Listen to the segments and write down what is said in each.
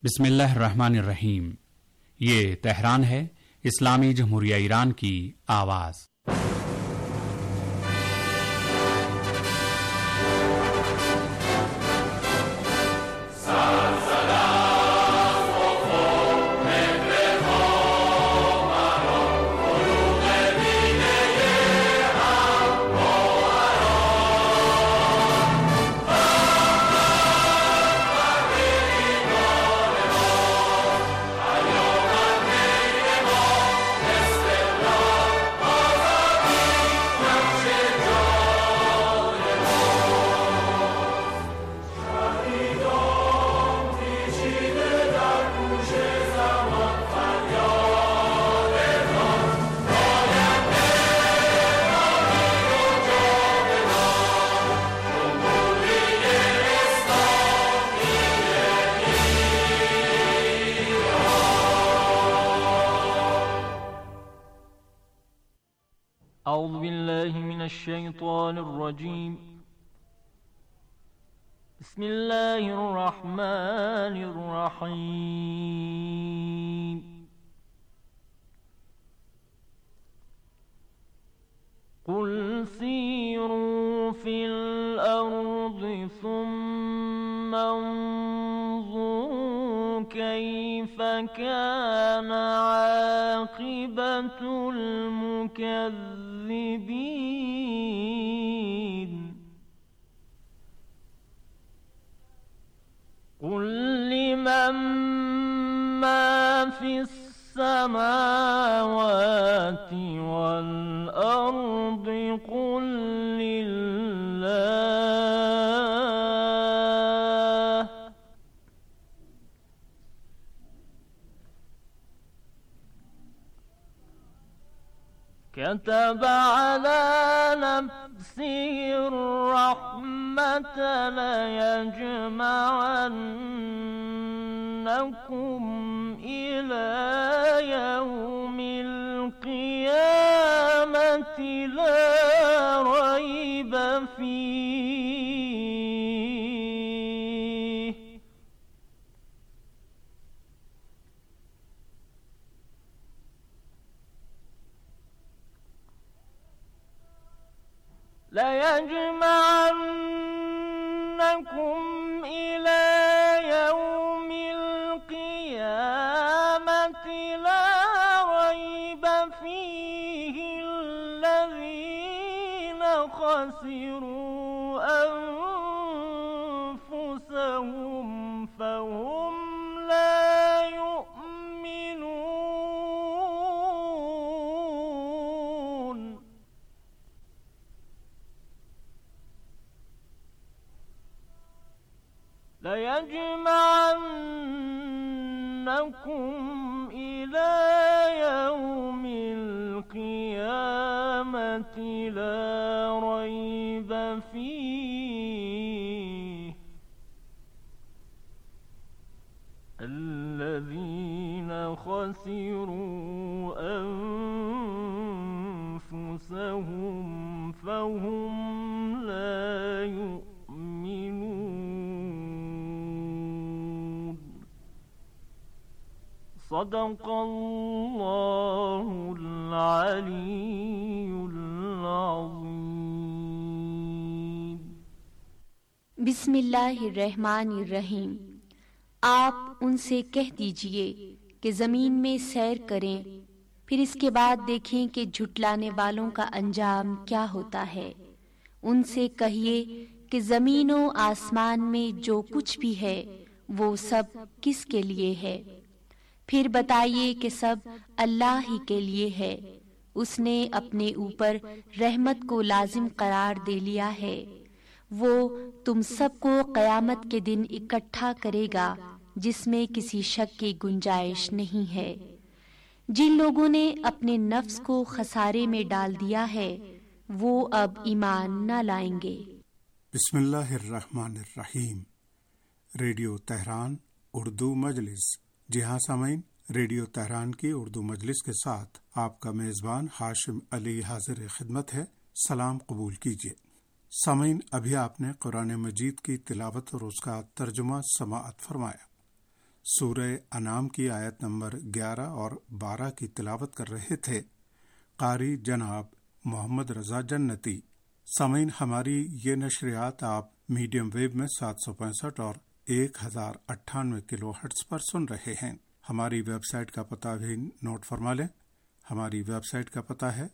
बिस्मिल्लाहिर्रहमानिर्रहीम। ये तेहरान है, इस्लामी जमहूरिया ईरान की आवाज़। أعوذ بالله من الشيطان الرجيم بسم الله الرحمن الرحيم قل سيروا في الأرض ثم انظروا كيف كان عاقبة المكذبين قل لمن ما في السماوات والأرض قل لله كتب على نفسه الرحمة ليجمعنكم إلى يوم القيامة لا ريب فيه ليجمعنكم إلى يوم القيامة لا ريب فيه الذين خسروا أنفسهم فهم لا يؤمنون ليجمعنكم إلى يوم القيامة لا ريب فيه الذين خسروا أنفسهم فهم لا يؤمنون صدق الله العلي العظيم बिस्मिल्लाहिर्रहमानिर्रहीम। आप उनसे कह दीजिए कि ज़मीन में सैर करें, फिर इसके बाद देखें कि झुटलाने वालों का अंजाम क्या होता है। उनसे कहिए कि ज़मीनों आसमान में जो कुछ भी है वो सब किसके लिए है। फिर बताइए कि सब अल्लाह ही के लिए है। उसने अपने ऊपर रहमत को लाजिम करार दे लिया है। वो तुम सबको क़यामत के दिन इकट्ठा करेगा जिसमें किसी शक की गुंजाइश नहीं है। जिन लोगों ने अपने नफ्स को खसारे में डाल दिया है वो अब ईमान न लाएंगे। बिस्मिल्लाहिर्रहमानिर्रहीम। रेडियो तेहरान उर्दू मजलिस। जी हाँ सामीन, रेडियो तेहरान की उर्दू मजलिस के साथ आपका मेज़बान हाशिम अली हाजिर खिदमत है। सलाम कबूल कीजिए। सामीन, अभी आपने कुरान मजीद की तिलावत और उसका तर्जुमा समाअत फरमाया। سورہ انعام کی آیت نمبر 11 اور 12 کی تلاوت کر رہے تھے قاری جناب محمد رضا جنتی۔ سامعین، ہماری یہ نشریات آپ میڈیم ویو میں 765 اور 1098 کلو ہرٹز پر سن رہے ہیں۔ ہماری ویب سائٹ کا پتہ بھی نوٹ فرما لیں۔ ہماری ویب سائٹ کا پتہ ہے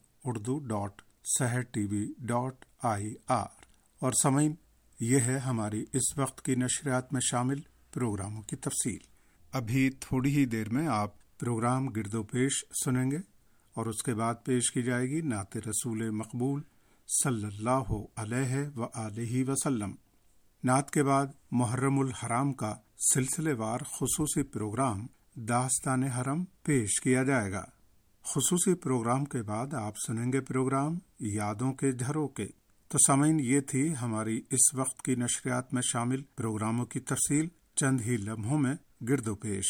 urdu.sehertv.ir۔ اور سامعین، یہ ہے ہماری اس وقت کی نشریات میں شامل پروگراموں کی تفصیل۔ ابھی تھوڑی ہی دیر میں آپ پروگرام گرد و پیش سنیں گے اور اس کے بعد پیش کی جائے گی نعت رسول مقبول صلی اللہ علیہ وآلہ وسلم۔ نعت کے بعد محرم الحرام کا سلسلے وار خصوصی پروگرام داستان حرم پیش کیا جائے گا۔ خصوصی پروگرام کے بعد آپ سنیں گے پروگرام یادوں کے جھروکے۔ تو سامعین، یہ تھی ہماری اس وقت کی نشریات میں شامل پروگراموں کی تفصیل چند ہی لمحوں میں گرد و پیش۔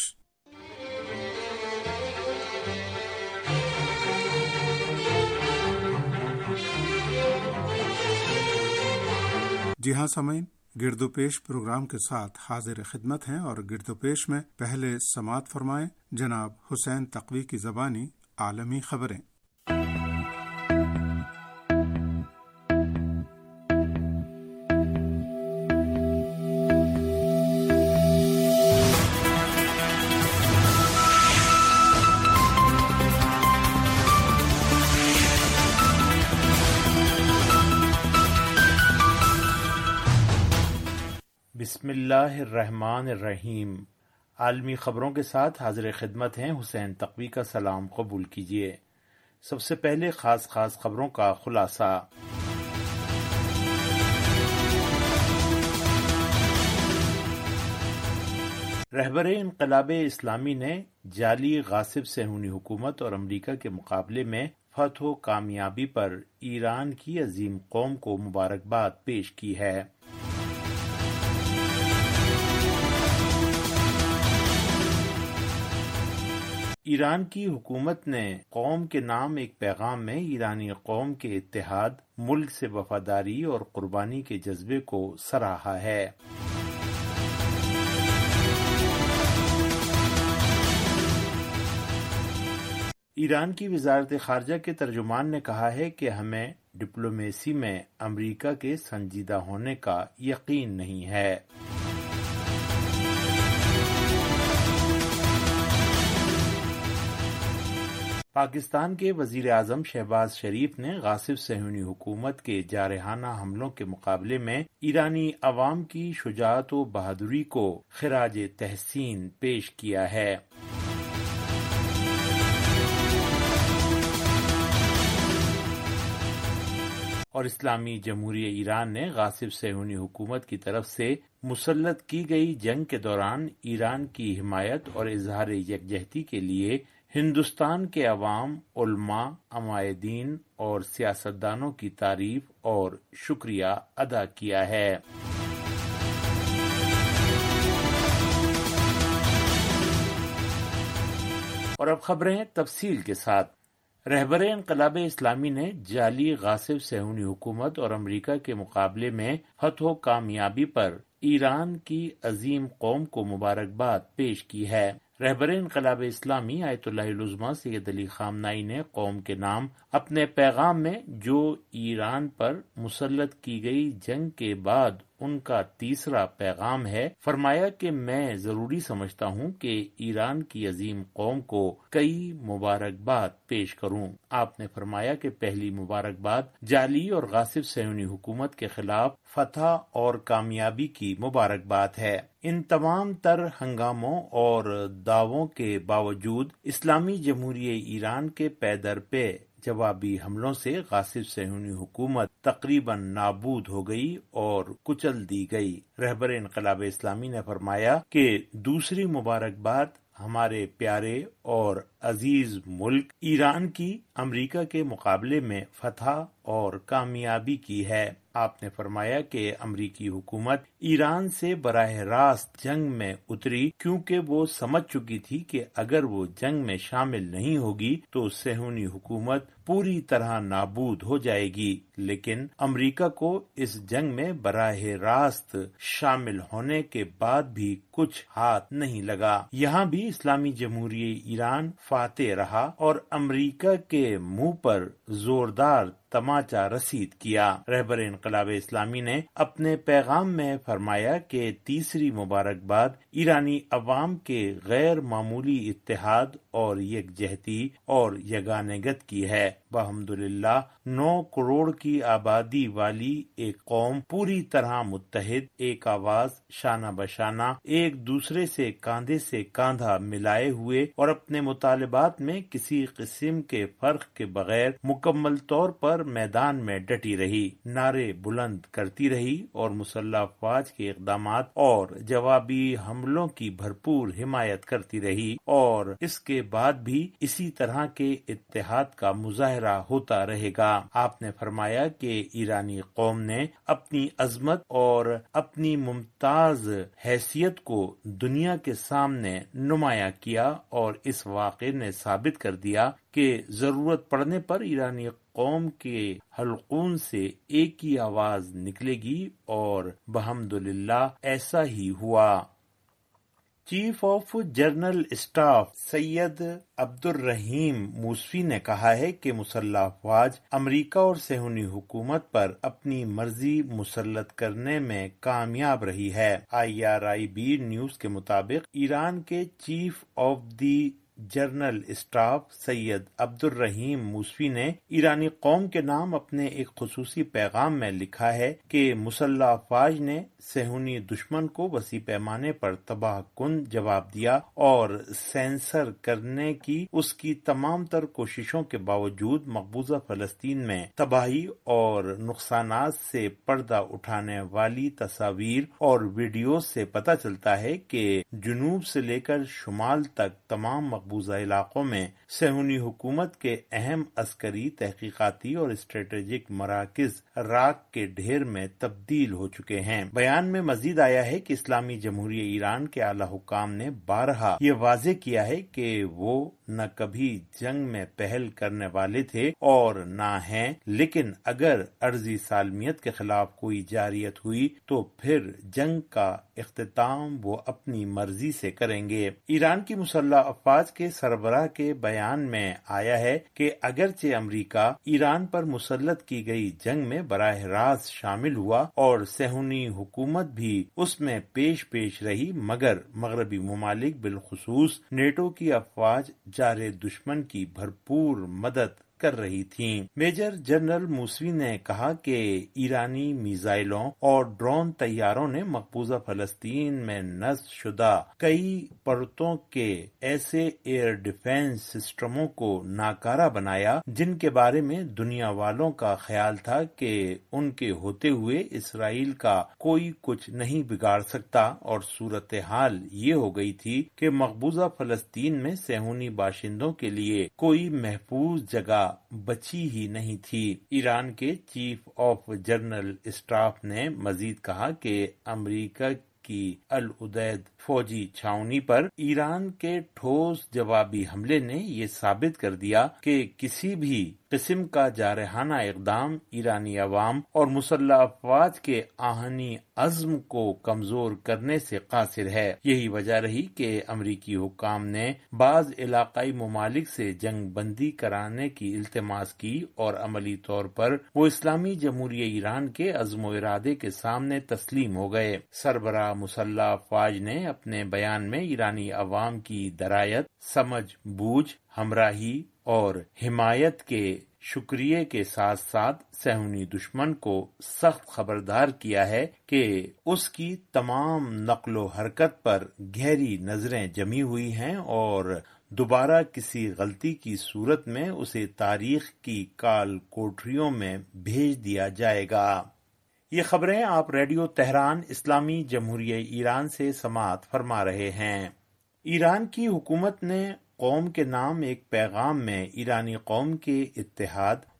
جی ہاں سامعین، گرد و پیش پروگرام کے ساتھ حاضر خدمت ہیں، اور گرد و پیش میں پہلے سماعت فرمائیں جناب حسین تقوی کی زبانی عالمی خبریں۔ بسم اللہ الرحمن الرحیم۔ عالمی خبروں کے ساتھ حاضر خدمت ہیں حسین تقوی کا سلام قبول کیجیے۔ سب سے پہلے خاص خبروں کا خلاصہ۔ رہبر انقلاب اسلامی نے جعلی غاصب صہیونی حکومت اور امریکہ کے مقابلے میں فتح و کامیابی پر ایران کی عظیم قوم کو مبارکباد پیش کی ہے۔ ایران کی حکومت نے قوم کے نام ایک پیغام میں ایرانی قوم کے اتحاد، ملک سے وفاداری اور قربانی کے جذبے کو سراہا ہے۔ ایران کی وزارت خارجہ کے ترجمان نے کہا ہے کہ ہمیں ڈپلومیسی میں امریکہ کے سنجیدہ ہونے کا یقین نہیں ہے۔ پاکستان کے وزیر اعظم شہباز شریف نے غاصب صہیونی حکومت کے جارحانہ حملوں کے مقابلے میں ایرانی عوام کی شجاعت و بہادری کو خراج تحسین پیش کیا ہے۔ اور اسلامی جمہوریہ ایران نے غاصب صہیونی حکومت کی طرف سے مسلط کی گئی جنگ کے دوران ایران کی حمایت اور اظہار یکجہتی کے لیے ہندوستان کے عوام، علماء، عمائدین اور سیاستدانوں کی تعریف اور شکریہ ادا کیا ہے۔ اور اب خبریں تفصیل کے ساتھ۔ رہبر انقلاب اسلامی نے جعلی غاصب صہیونی حکومت اور امریکہ کے مقابلے میں فتح و کامیابی پر ایران کی عظیم قوم کو مبارکباد پیش کی ہے۔ رہبر انقلاب اسلامی آیت اللہ العظمیٰ سید علی خامنہئی نے قوم کے نام اپنے پیغام میں، جو ایران پر مسلط کی گئی جنگ کے بعد ان کا تیسرا پیغام ہے، فرمایا کہ میں ضروری سمجھتا ہوں کہ ایران کی عظیم قوم کو کئی مبارکباد پیش کروں۔ آپ نے فرمایا کہ پہلی مبارکباد جعلی اور غاصب صہیونی حکومت کے خلاف فتح اور کامیابی کی مبارکباد ہے۔ ان تمام تر ہنگاموں اور دعووں کے باوجود اسلامی جمہوریہ ایران کے پے در پے جوابی حملوں سے غاصب صہیونی حکومت تقریباً نابود ہو گئی اور کچل دی گئی۔ رہبر انقلاب اسلامی نے فرمایا کہ دوسری مبارکباد ہمارے پیارے اور عزیز ملک ایران کی امریکہ کے مقابلے میں فتح اور کامیابی کی ہے۔ آپ نے فرمایا کہ امریکی حکومت ایران سے براہ راست جنگ میں اتری کیونکہ وہ سمجھ چکی تھی کہ اگر وہ جنگ میں شامل نہیں ہوگی تو صہیونی حکومت پوری طرح نابود ہو جائے گی، لیکن امریکہ کو اس جنگ میں براہ راست شامل ہونے کے بعد بھی کچھ ہاتھ نہیں لگا۔ یہاں بھی اسلامی جمہوریہ ایران فاتح رہا اور امریکہ کے منہ پر زوردار تماچا رسید کیا۔ رہبر انقلاب اسلامی نے اپنے پیغام میں فرمایا کہ تیسری مبارکباد ایرانی عوام کے غیر معمولی اتحاد اور یکجہتی اور یگانگت کی ہے۔ بحمدللہ 9 کروڑ کی آبادی والی ایک قوم پوری طرح متحد، ایک آواز، شانہ بشانہ، ایک دوسرے سے کاندھا ملائے ہوئے اور اپنے مطالبات میں کسی قسم کے فرق کے بغیر مکمل طور پر میدان میں ڈٹی رہی، نعرے بلند کرتی رہی اور مسلح افواج کے اقدامات اور جوابی حملوں کی بھرپور حمایت کرتی رہی، اور اس کے بعد بھی اسی طرح کے اتحاد کا مظاہرہ ہوتا رہے گا۔ آپ نے فرمایا کہ ایرانی قوم نے اپنی عظمت اور اپنی ممتاز حیثیت کو دنیا کے سامنے نمایاں کیا اور اس واقعے نے ثابت کر دیا کہ ضرورت پڑنے پر ایرانی قوم کے حلقوم سے ایک ہی آواز نکلے گی، اور بحمدللہ ایسا ہی ہوا۔ Chief of general staff Seyed Abdolrahim Mousavi نے کہا ہے کہ مسلح افواج امریکہ اور صہیونی حکومت پر اپنی مرضی مسلط کرنے میں کامیاب رہی ہے۔ IRIB نیوز کے مطابق ایران کے chief of the general staff Seyed Abdolrahim Mousavi نے ایرانی قوم کے نام اپنے ایک خصوصی پیغام میں لکھا ہے کہ مسلح افواج نے صہیونی دشمن کو وسیع پیمانے پر تباہ کن جواب دیا اور سینسر کرنے کی اس کی تمام تر کوششوں کے باوجود مقبوضہ فلسطین میں تباہی اور نقصانات سے پردہ اٹھانے والی تصاویر اور ویڈیوز سے پتہ چلتا ہے کہ جنوب سے لے کر شمال تک تمام مقبوضہ علاقوں میں صہیونی حکومت کے اہم عسکری، تحقیقاتی اور اسٹریٹجک مراکز راکھ کے ڈھیر میں تبدیل ہو چکے ہیں۔ بیان میں مزید آیا ہے کہ اسلامی جمہوریہ ایران کے اعلی حکام نے بارہا یہ واضح کیا ہے کہ وہ نہ کبھی جنگ میں پہل کرنے والے تھے اور نہ ہیں، لیکن اگر عرضی سالمیت کے خلاف کوئی جارحیت ہوئی تو پھر جنگ کا اختتام وہ اپنی مرضی سے کریں گے۔ ایران کی مسلح افواج کے سربراہ کے بیان میں آیا ہے کہ اگرچہ امریکہ ایران پر مسلط کی گئی جنگ میں براہ راست شامل ہوا اور صہیونی حکومت بھی اس میں پیش رہی، مگر مغربی ممالک بالخصوص نیٹو کی افواج جارح دشمن کی بھرپور مدد کر رہی تھیں۔ میجر جنرل موسوی نے کہا کہ ایرانی میزائلوں اور ڈرون طیاروں نے مقبوضہ فلسطین میں نصب شدہ کئی پرتوں کے ایسے ایئر ڈیفنس سسٹموں کو ناکارہ بنایا جن کے بارے میں دنیا والوں کا خیال تھا کہ ان کے ہوتے ہوئے اسرائیل کا کوئی کچھ نہیں بگاڑ سکتا، اور صورتحال یہ ہو گئی تھی کہ مقبوضہ فلسطین میں صہیونی باشندوں کے لیے کوئی محفوظ جگہ بچی ہی نہیں تھی۔ ایران کے چیف آف جنرل اسٹاف نے مزید کہا کہ امریکہ کی العدید فوجی چھاؤنی پر ایران کے ٹھوس جوابی حملے نے یہ ثابت کر دیا کہ کسی بھی قسم کا جارحانہ اقدام ایرانی عوام اور مسلح افواج کے آہنی عزم کو کمزور کرنے سے قاصر ہے۔ یہی وجہ رہی کہ امریکی حکام نے بعض علاقائی ممالک سے جنگ بندی کرانے کی التماس کی اور عملی طور پر وہ اسلامی جمہوریہ ایران کے عزم و ارادے کے سامنے تسلیم ہو گئے۔ سربراہ مسلح افواج نے اپنے بیان میں ایرانی عوام کی درایت، سمجھ بوجھ، ہمراہی اور حمایت کے شکریہ کے ساتھ ساتھ صہیونی دشمن کو سخت خبردار کیا ہے کہ اس کی تمام نقل و حرکت پر گہری نظریں جمی ہوئی ہیں اور دوبارہ کسی غلطی کی صورت میں اسے تاریخ کی کال کوٹریوں میں بھیج دیا جائے گا۔ یہ خبریں آپ ریڈیو تہران اسلامی جمہوریہ ایران سے سماعت فرما رہے ہیں۔ ایران کی حکومت نے قوم کے نام ایک پیغام میں ایرانی قوم کے اتحاد،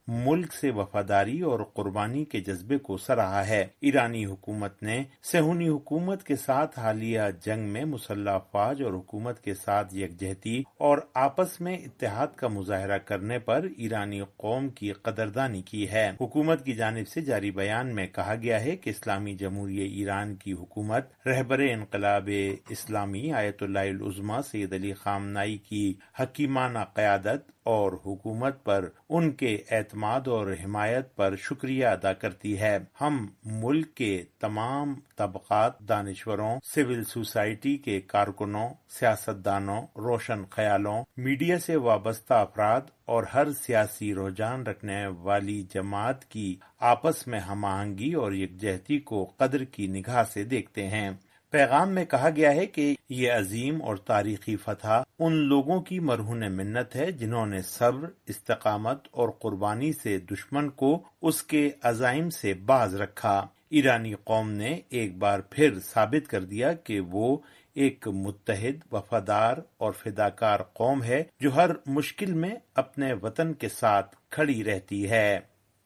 ملک سے وفاداری اور قربانی کے جذبے کو سراہا ہے۔ ایرانی حکومت نے صہیونی حکومت کے ساتھ حالیہ جنگ میں مسلح افواج اور حکومت کے ساتھ یکجہتی اور آپس میں اتحاد کا مظاہرہ کرنے پر ایرانی قوم کی قدردانی کی ہے۔ حکومت کی جانب سے جاری بیان میں کہا گیا ہے کہ اسلامی جمہوریہ ایران کی حکومت رہبر انقلاب اسلامی آیت اللہ العظمیٰ سید علی خامنائی کی حکیمانہ قیادت اور حکومت پر ان کے اعتماد اور حمایت پر شکریہ ادا کرتی ہے۔ ہم ملک کے تمام طبقات، دانشوروں، سول سوسائٹی کے کارکنوں، سیاستدانوں، روشن خیالوں، میڈیا سے وابستہ افراد اور ہر سیاسی رجحان رکھنے والی جماعت کی آپس میں ہم آہنگی اور یکجہتی کو قدر کی نگاہ سے دیکھتے ہیں۔ پیغام میں کہا گیا ہے کہ یہ عظیم اور تاریخی فتح ان لوگوں کی مرہون منت ہے جنہوں نے صبر، استقامت اور قربانی سے دشمن کو اس کے عزائم سے باز رکھا۔ ایرانی قوم نے ایک بار پھر ثابت کر دیا کہ وہ ایک متحد، وفادار اور فداکار قوم ہے جو ہر مشکل میں اپنے وطن کے ساتھ کھڑی رہتی ہے۔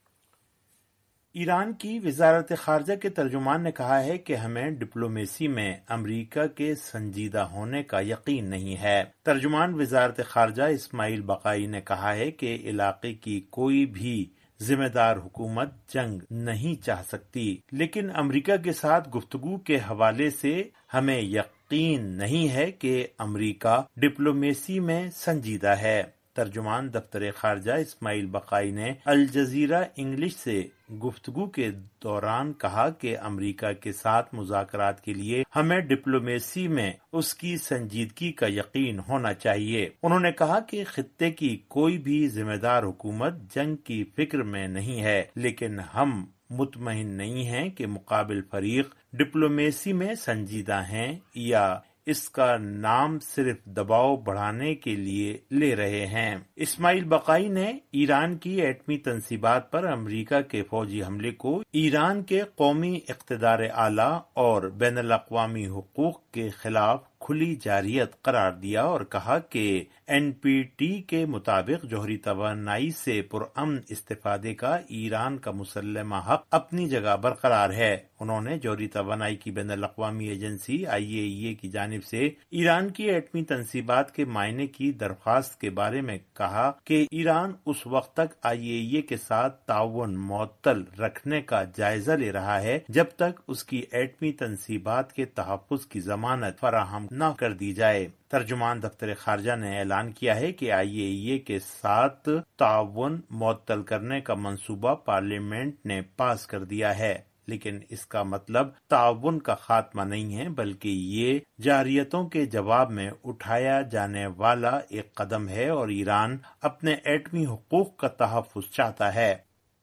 ایران کی وزارت خارجہ کے ترجمان نے کہا ہے کہ ہمیں ڈپلومیسی میں امریکہ کے سنجیدہ ہونے کا یقین نہیں ہے۔ ترجمان وزارت خارجہ اسماعیل بقائی نے کہا ہے کہ علاقے کی کوئی بھی ذمہ دار حکومت جنگ نہیں چاہ سکتی، لیکن امریکہ کے ساتھ گفتگو کے حوالے سے ہمیں یقین نہیں ہے کہ امریکہ ڈپلومیسی میں سنجیدہ ہے۔ ترجمان دفتر خارجہ اسماعیل بقائی نے الجزیرہ انگلش سے گفتگو کے دوران کہا کہ امریکہ کے ساتھ مذاکرات کے لیے ہمیں ڈپلومیسی میں اس کی سنجیدگی کا یقین ہونا چاہیے۔ انہوں نے کہا کہ خطے کی کوئی بھی ذمہ دار حکومت جنگ کی فکر میں نہیں ہے، لیکن ہم مطمئن نہیں ہیں کہ مقابل فریق ڈپلومیسی میں سنجیدہ ہیں یا اس کا نام صرف دباؤ بڑھانے کے لیے لے رہے ہیں۔ اسماعیل بقائی نے ایران کی ایٹمی تنصیبات پر امریکہ کے فوجی حملے کو ایران کے قومی اقتدار اعلیٰ اور بین الاقوامی حقوق کے خلاف کھلی جارحیت قرار دیا اور کہا کہ این پی ٹی کے مطابق جوہری توانائی سے پرامن استفادے کا ایران کا مسلمہ حق اپنی جگہ برقرار ہے۔ انہوں نے جوہری توانائی کی بین الاقوامی ایجنسی IAEA کی جانب سے ایران کی ایٹمی تنصیبات کے معائنے کی درخواست کے بارے میں کہا کہ ایران اس وقت تک IAEA کے ساتھ تعاون معطل رکھنے کا جائزہ لے رہا ہے جب تک اس کی ایٹمی تنصیبات کے تحفظ کی ضمانت فراہم نہ کر دی جائے۔ ترجمان دفتر خارجہ نے اعلان کیا ہے کہ IAEA کے ساتھ تعاون معطل کرنے کا منصوبہ پارلیمنٹ نے پاس کر دیا ہے، لیکن اس کا مطلب تعاون کا خاتمہ نہیں ہے، بلکہ یہ جارحیتوں کے جواب میں اٹھایا جانے والا ایک قدم ہے اور ایران اپنے ایٹمی حقوق کا تحفظ چاہتا ہے۔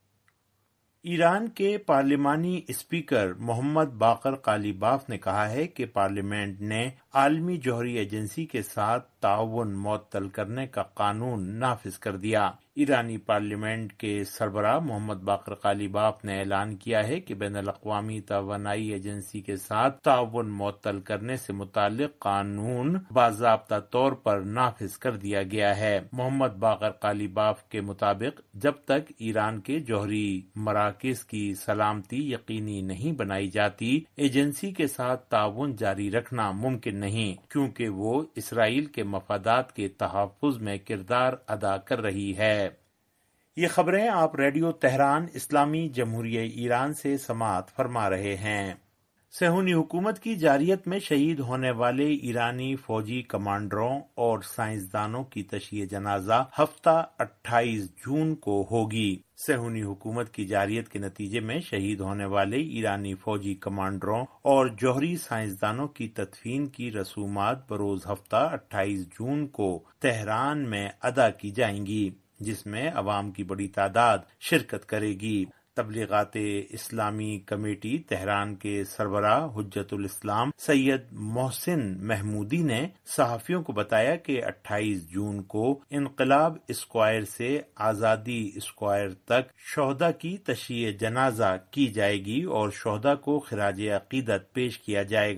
ایران کے پارلیمانی اسپیکر محمد باقر قالیباف نے کہا ہے کہ پارلیمنٹ نے عالمی جوہری ایجنسی کے ساتھ تعاون معطل کرنے کا قانون نافذ کر دیا۔ ایرانی پارلیمنٹ کے سربراہ محمد باقر قالیباف نے اعلان کیا ہے کہ بین الاقوامی توانائی ایجنسی کے ساتھ تعاون معطل کرنے سے متعلق قانون باضابطہ طور پر نافذ کر دیا گیا ہے۔ محمد باقر قالیباف کے مطابق جب تک ایران کے جوہری مراکز کی سلامتی یقینی نہیں بنائی جاتی، ایجنسی کے ساتھ تعاون جاری رکھنا ممکن نہیں، کیونکہ وہ اسرائیل کے مفادات کے تحفظ میں کردار ادا کر رہی ہے۔ یہ خبریں آپ ریڈیو تہران اسلامی جمہوریہ ایران سے سماعت فرما رہے ہیں۔ صہیونی حکومت کی جارحیت میں شہید ہونے والے ایرانی فوجی کمانڈروں اور سائنسدانوں کی تشییع جنازہ ہفتہ 28 جون کو ہوگی۔ صہیونی حکومت کی جارحیت کے نتیجے میں شہید ہونے والے ایرانی فوجی کمانڈروں اور جوہری سائنسدانوں کی تدفین کی رسومات بروز ہفتہ 28 جون کو تہران میں ادا کی جائیں گی، جس میں عوام کی بڑی تعداد شرکت کرے گی۔ تبلیغات اسلامی کمیٹی تہران کے سربراہ حجت الاسلام سید محسن محمودی نے صحافیوں کو بتایا کہ 28 جون کو انقلاب اسکوائر سے آزادی اسکوائر تک شہداء کی تشییع جنازہ کی جائے گی اور شہداء کو خراج عقیدت پیش کیا جائے گا۔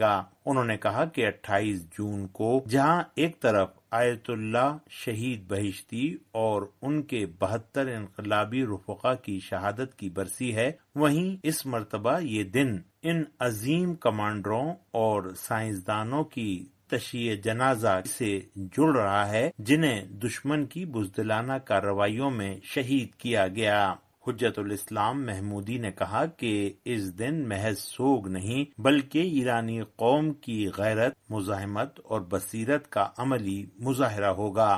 انہوں نے کہا کہ 28 جون کو جہاں ایک طرف آیت اللہ شہید بہشتی اور ان کے 72 انقلابی رفقا کی شہادت کی برسی ہے، وہیں اس مرتبہ یہ دن ان عظیم کمانڈروں اور سائنسدانوں کی تشییع جنازہ سے جڑ رہا ہے جنہیں دشمن کی بزدلانہ کارروائیوں میں شہید کیا گیا۔ حجت الاسلام محمودی نے کہا کہ اس دن محض سوگ نہیں بلکہ ایرانی قوم کی غیرت، مزاحمت اور بصیرت کا عملی مظاہرہ ہوگا۔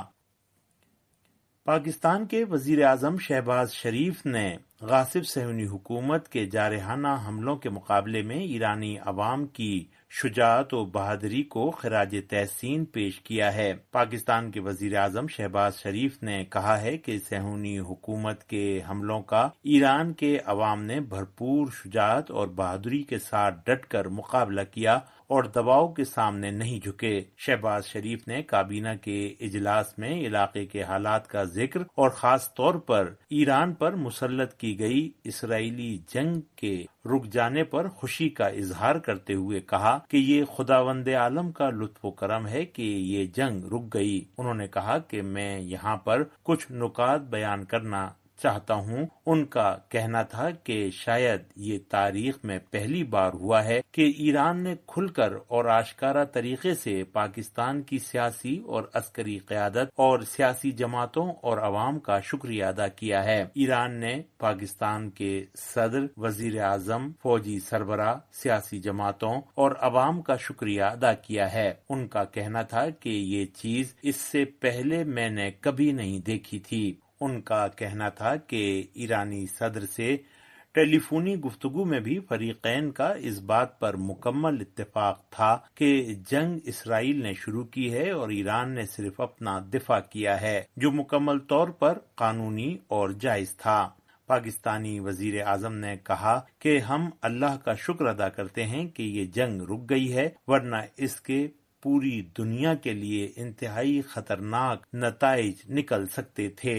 پاکستان کے وزیر اعظم شہباز شریف نے غاصب صہیونی حکومت کے جارحانہ حملوں کے مقابلے میں ایرانی عوام کی شجاعت و بہادری کو خراج تحسین پیش کیا ہے۔ پاکستان کے وزیر اعظم شہباز شریف نے کہا ہے کہ صہیونی حکومت کے حملوں کا ایران کے عوام نے بھرپور شجاعت اور بہادری کے ساتھ ڈٹ کر مقابلہ کیا اور دباؤ کے سامنے نہیں جھکے۔ شہباز شریف نے کابینہ کے اجلاس میں علاقے کے حالات کا ذکر اور خاص طور پر ایران پر مسلط کی گئی اسرائیلی جنگ کے رک جانے پر خوشی کا اظہار کرتے ہوئے کہا کہ یہ خداوند عالم کا لطف و کرم ہے کہ یہ جنگ رک گئی۔ انہوں نے کہا کہ میں یہاں پر کچھ نکات بیان کرنا چاہتا ہوں۔ ان کا کہنا تھا کہ شاید یہ تاریخ میں پہلی بار ہوا ہے کہ ایران نے کھل کر اور آشکارا طریقے سے پاکستان کی سیاسی اور عسکری قیادت اور سیاسی جماعتوں اور عوام کا شکریہ ادا کیا ہے۔ ایران نے پاکستان کے صدر، وزیر اعظم، فوجی سربراہ، سیاسی جماعتوں اور عوام کا شکریہ ادا کیا ہے۔ ان کا کہنا تھا کہ یہ چیز اس سے پہلے میں نے کبھی نہیں دیکھی تھی۔ ان کا کہنا تھا کہ ایرانی صدر سے ٹیلی فونی گفتگو میں بھی فریقین کا اس بات پر مکمل اتفاق تھا کہ جنگ اسرائیل نے شروع کی ہے اور ایران نے صرف اپنا دفاع کیا ہے، جو مکمل طور پر قانونی اور جائز تھا۔ پاکستانی وزیر اعظم نے کہا کہ ہم اللہ کا شکر ادا کرتے ہیں کہ یہ جنگ رک گئی ہے، ورنہ اس کے پوری دنیا کے لیے انتہائی خطرناک نتائج نکل سکتے تھے۔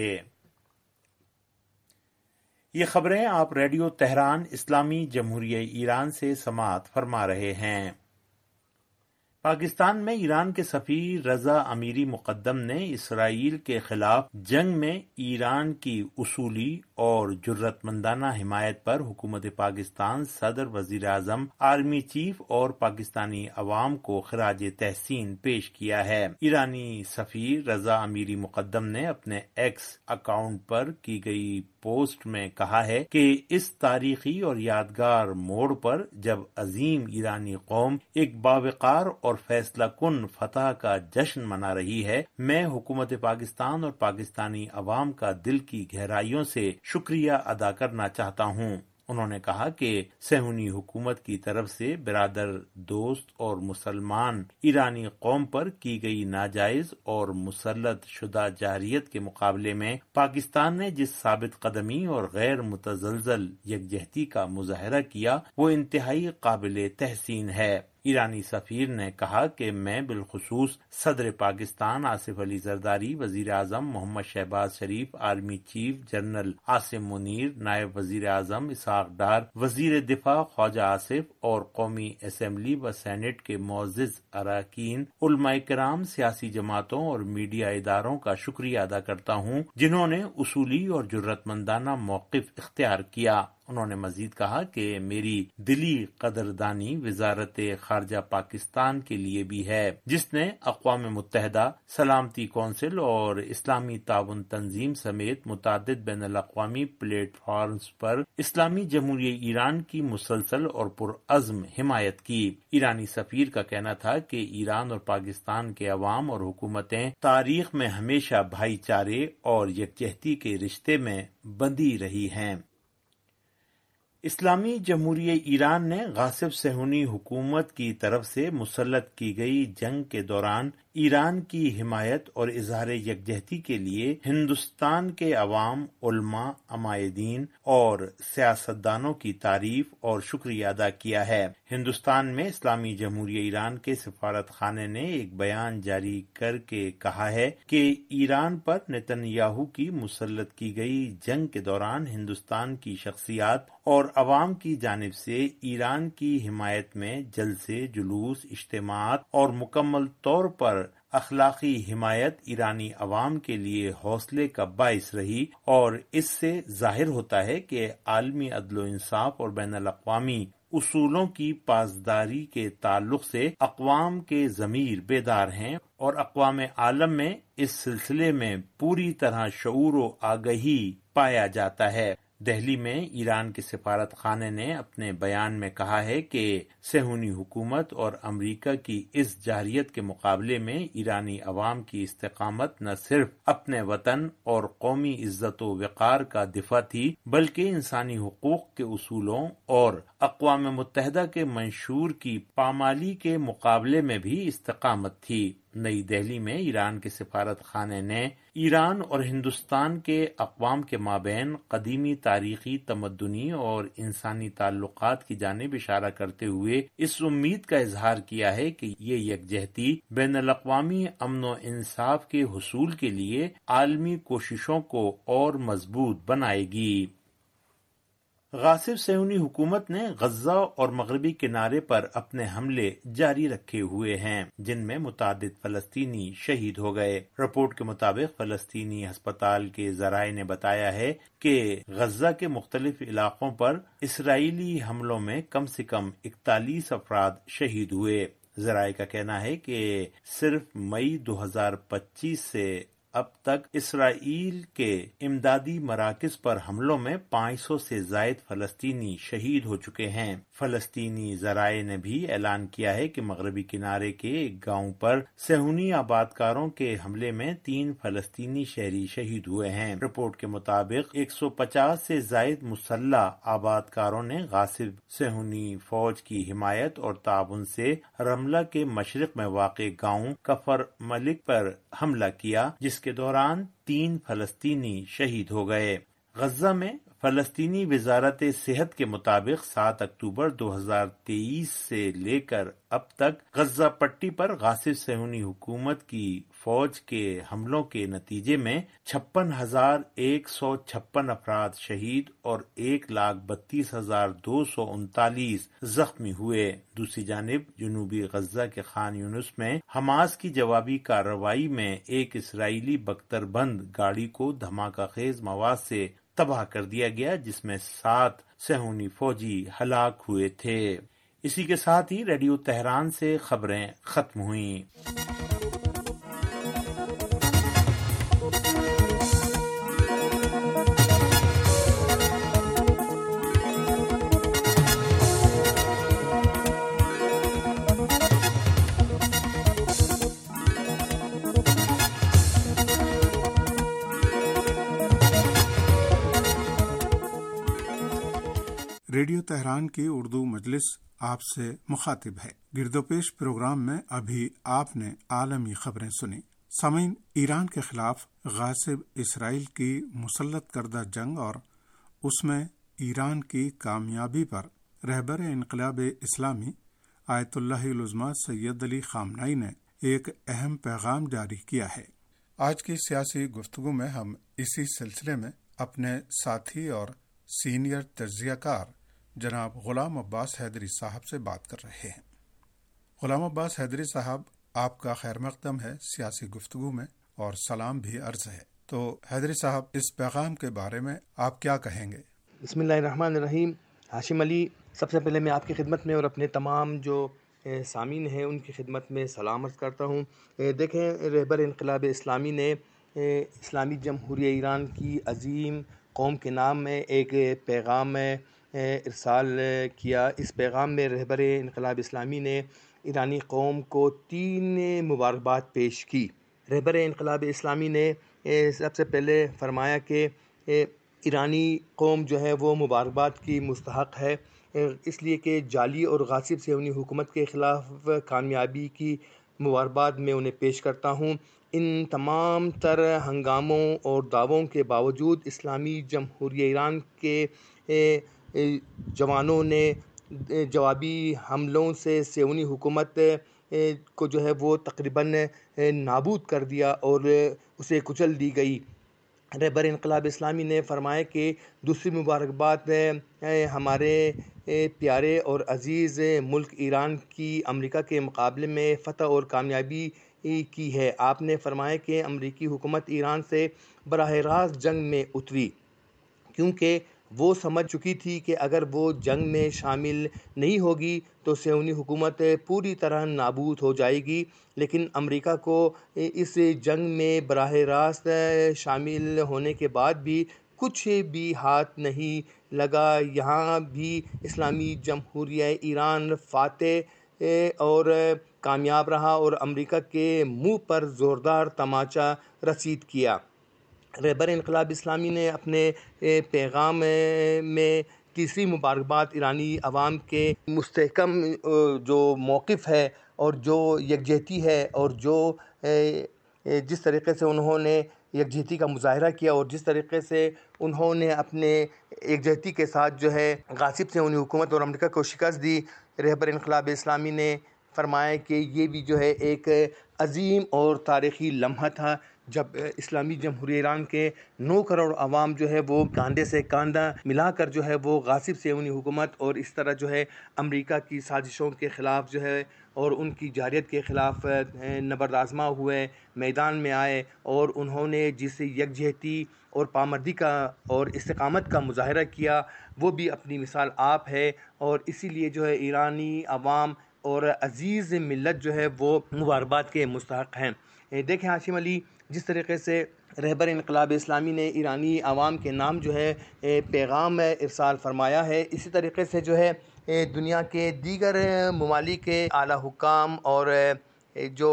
یہ خبریں آپ ریڈیو تہران اسلامی جمہوریہ ایران سے سماعت فرما رہے ہیں۔ پاکستان میں ایران کے سفیر رضا امیری مقدم نے اسرائیل کے خلاف جنگ میں ایران کی اصولی اور جرات مندانہ حمایت پر حکومت پاکستان، صدر، وزیر اعظم، آرمی چیف اور پاکستانی عوام کو خراج تحسین پیش کیا ہے۔ ایرانی سفیر رضا امیری مقدم نے اپنے ایکس اکاؤنٹ پر کی گئی پوسٹ میں کہا ہے کہ اس تاریخی اور یادگار موڑ پر جب عظیم ایرانی قوم ایک باوقار اور فیصلہ کن فتح کا جشن منا رہی ہے، میں حکومت پاکستان اور پاکستانی عوام کا دل کی گہرائیوں سے شکریہ ادا کرنا چاہتا ہوں۔ انہوں نے کہا کہ صہیونی حکومت کی طرف سے برادر، دوست اور مسلمان ایرانی قوم پر کی گئی ناجائز اور مسلط شدہ جارحیت کے مقابلے میں پاکستان نے جس ثابت قدمی اور غیر متزلزل یکجہتی کا مظاہرہ کیا وہ انتہائی قابل تحسین ہے۔ ایرانی سفیر نے کہا کہ میں بالخصوص صدر پاکستان آصف علی زرداری، وزیر اعظم Muhammad Shehbaz Sharif, army chief general Asim Munir, نائب وزیر اعظم اسحاق ڈار، وزیر دفاع خواجہ آصف اور قومی اسمبلی و سینٹ کے معزز اراکین، علماء کرام، سیاسی جماعتوں اور میڈیا اداروں کا شکریہ ادا کرتا ہوں جنہوں نے اصولی اور جرات مندانہ موقف اختیار کیا۔ انہوں نے مزید کہا کہ میری دلی قدردانی وزارت خارجہ پاکستان کے لیے بھی ہے، جس نے اقوام متحدہ، سلامتی کونسل اور اسلامی تعاون تنظیم سمیت متعدد بین الاقوامی پلیٹ فارمز پر اسلامی جمہوریہ ایران کی مسلسل اور پرعزم حمایت کی۔ ایرانی سفیر کا کہنا تھا کہ ایران اور پاکستان کے عوام اور حکومتیں تاریخ میں ہمیشہ بھائی چارے اور یکجہتی کے رشتے میں بندھی رہی ہیں۔ اسلامی جمہوریہ ایران نے غاصب صہیونی حکومت کی طرف سے مسلط کی گئی جنگ کے دوران ایران کی حمایت اور اظہار یکجہتی کے لیے ہندوستان کے عوام، علماء، عمائدین اور سیاستدانوں کی تعریف اور شکریہ ادا کیا ہے۔ ہندوستان میں اسلامی جمہوریہ ایران کے سفارت خانے نے ایک بیان جاری کر کے کہا ہے کہ ایران پر نیتن یاہو کی مسلط کی گئی جنگ کے دوران ہندوستان کی شخصیات اور عوام کی جانب سے ایران کی حمایت میں جلسے، جلوس، اجتماعات اور مکمل طور پر اخلاقی حمایت ایرانی عوام کے لیے حوصلے کا باعث رہی، اور اس سے ظاہر ہوتا ہے کہ عالمی عدل و انصاف اور بین الاقوامی اصولوں کی پاسداری کے تعلق سے اقوام کے ضمیر بیدار ہیں اور اقوام عالم میں اس سلسلے میں پوری طرح شعور و آگہی پایا جاتا ہے۔ دہلی میں ایران کے سفارت خانے نے اپنے بیان میں کہا ہے کہ صہیونی حکومت اور امریکہ کی اس جارحیت کے مقابلے میں ایرانی عوام کی استقامت نہ صرف اپنے وطن اور قومی عزت و وقار کا دفاع تھی، بلکہ انسانی حقوق کے اصولوں اور اقوام متحدہ کے منشور کی پامالی کے مقابلے میں بھی استقامت تھی۔ نئی دہلی میں ایران کے سفارت خانے نے ایران اور ہندوستان کے اقوام کے مابین قدیمی تاریخی، تمدنی اور انسانی تعلقات کی جانب اشارہ کرتے ہوئے اس امید کا اظہار کیا ہے کہ یہ یکجہتی بین الاقوامی امن و انصاف کے حصول کے لیے عالمی کوششوں کو اور مضبوط بنائے گی۔ غاصب صہیونی حکومت نے غزہ اور مغربی کنارے پر اپنے حملے جاری رکھے ہوئے ہیں، جن میں متعدد فلسطینی شہید ہو گئے۔ رپورٹ کے مطابق فلسطینی ہسپتال کے ذرائع نے بتایا ہے کہ غزہ کے مختلف علاقوں پر اسرائیلی حملوں میں کم سے کم 41 افراد شہید ہوئے۔ ذرائع کا کہنا ہے کہ صرف مئی 2025 سے اب تک اسرائیل کے امدادی مراکز پر حملوں میں 500 سے زائد فلسطینی شہید ہو چکے ہیں۔ فلسطینی ذرائع نے بھی اعلان کیا ہے کہ مغربی کنارے کے ایک گاؤں پر صہیونی آبادکاروں کے حملے میں 3 فلسطینی شہری شہید ہوئے ہیں۔ رپورٹ کے مطابق 150 سے زائد مسلح آبادکاروں نے غاصب صہیونی فوج کی حمایت اور تعاون سے رملہ کے مشرق میں واقع گاؤں کفر ملک پر حملہ کیا، جس کے دوران 3 فلسطینی شہید ہو گئے۔ غزہ میں فلسطینی وزارت صحت کے مطابق 7 اکتوبر 2023 سے لے کر اب تک غزہ پٹی پر غاصب صہیونی حکومت کی فوج کے حملوں کے نتیجے میں 56,156 افراد شہید اور 1,32,239 زخمی ہوئے۔ دوسری جانب جنوبی غزہ کے خان یونس میں حماس کی جوابی کارروائی میں ایک اسرائیلی بختر بند گاڑی کو دھماکہ خیز مواد سے تباہ کر دیا گیا، جس میں 7 صہیونی فوجی ہلاک ہوئے تھے۔ اسی کے ساتھ ہی ریڈیو تہران سے خبریں ختم ہوئیں۔ ریڈیو تہران کی اردو مجلس آپ سے مخاطب ہے۔ گرد و پیش پروگرام میں ابھی آپ نے عالمی خبریں سنی۔ سامعین، ایران کے خلاف غاصب اسرائیل کی مسلط کردہ جنگ اور اس میں ایران کی کامیابی پر رہبر انقلاب اسلامی آیت اللہ العظمیٰ سید علی خامنئی نے ایک اہم پیغام جاری کیا ہے۔ آج کی سیاسی گفتگو میں ہم اسی سلسلے میں اپنے ساتھی اور سینئر تجزیہ کار جناب غلام عباس حیدری صاحب سے بات کر رہے ہیں۔ غلام عباس حیدری صاحب، آپ کا خیر مقدم ہے سیاسی گفتگو میں اور سلام بھی عرض ہے۔ تو حیدری صاحب، اس پیغام کے بارے میں آپ کیا کہیں گے؟ بسم اللہ الرحمن الرحیم۔ ہاشم علی، سب سے پہلے میں آپ کی خدمت میں اور اپنے تمام جو سامعین ہیں ان کی خدمت میں سلام عرض کرتا ہوں۔ دیکھیں، رہبر انقلاب اسلامی نے اسلامی جمہوریہ ایران کی عظیم قوم کے نام میں ایک پیغام ارسال کیا۔ اس پیغام میں رہبر انقلاب اسلامی نے ایرانی قوم کو 3 مبارکباد پیش کی۔ رہبر انقلاب اسلامی نے سب سے پہلے فرمایا کہ ایرانی قوم جو ہے وہ مبارکباد کی مستحق ہے، اس لیے کہ جعلی اور غاصب صہیونی حکومت کے خلاف کامیابی کی مبارکباد میں انہیں پیش کرتا ہوں۔ ان تمام تر ہنگاموں اور دعووں کے باوجود اسلامی جمہوریہ ایران کے جوانوں نے جوابی حملوں سے صہیونی حکومت کو جو ہے وہ تقریباً نابود کر دیا اور اسے کچل دی گئی۔ رہبر انقلاب اسلامی نے فرمایا کہ دوسری مبارکباد ہمارے پیارے اور عزیز ملک ایران کی امریکہ کے مقابلے میں فتح اور کامیابی کی ہے۔ آپ نے فرمایا کہ امریکی حکومت ایران سے براہ راست جنگ میں اتری، کیونکہ وہ سمجھ چکی تھی کہ اگر وہ جنگ میں شامل نہیں ہوگی تو صہیونی حکومت پوری طرح نابود ہو جائے گی۔ لیکن امریکہ کو اس جنگ میں براہ راست شامل ہونے کے بعد بھی کچھ بھی ہاتھ نہیں لگا۔ یہاں بھی اسلامی جمہوریہ ایران فاتح اور کامیاب رہا اور امریکہ کے منہ پر زوردار تماچا رسید کیا۔ رہبر انقلاب اسلامی نے اپنے پیغام میں تیسری مبارکباد ایرانی عوام کے مستحکم جو موقف ہے اور جو یکجہتی ہے اور جو جس طریقے سے انہوں نے یکجہتی کا مظاہرہ کیا اور جس طریقے سے انہوں نے اپنے یکجہتی کے ساتھ جو ہے غاصب صہیونی حکومت اور امریکہ کو شکست دی، رہبر انقلاب اسلامی نے فرمایا کہ یہ بھی جو ہے ایک عظیم اور تاریخی لمحہ تھا جب اسلامی جمہوریہ ایران کے 9 کروڑ عوام جو ہے وہ کاندھے سے کاندھا ملا کر جو ہے وہ غاصب صہیونی حکومت اور اس طرح جو ہے امریکہ کی سازشوں کے خلاف جو ہے اور ان کی جارحیت کے خلاف نبرد آزما ہوئے، میدان میں آئے اور انہوں نے جس یکجہتی اور پامردی کا اور استقامت کا مظاہرہ کیا وہ بھی اپنی مثال آپ ہے، اور اسی لیے جو ہے ایرانی عوام اور عزیز ملت جو ہے وہ مبارکباد کے مستحق ہیں۔ دیکھیں ہاشم علی، جس طریقے سے رہبر انقلاب اسلامی نے ایرانی عوام کے نام جو ہے پیغام ارسال فرمایا ہے، اسی طریقے سے جو ہے دنیا کے دیگر ممالک کے اعلیٰ حکام اور جو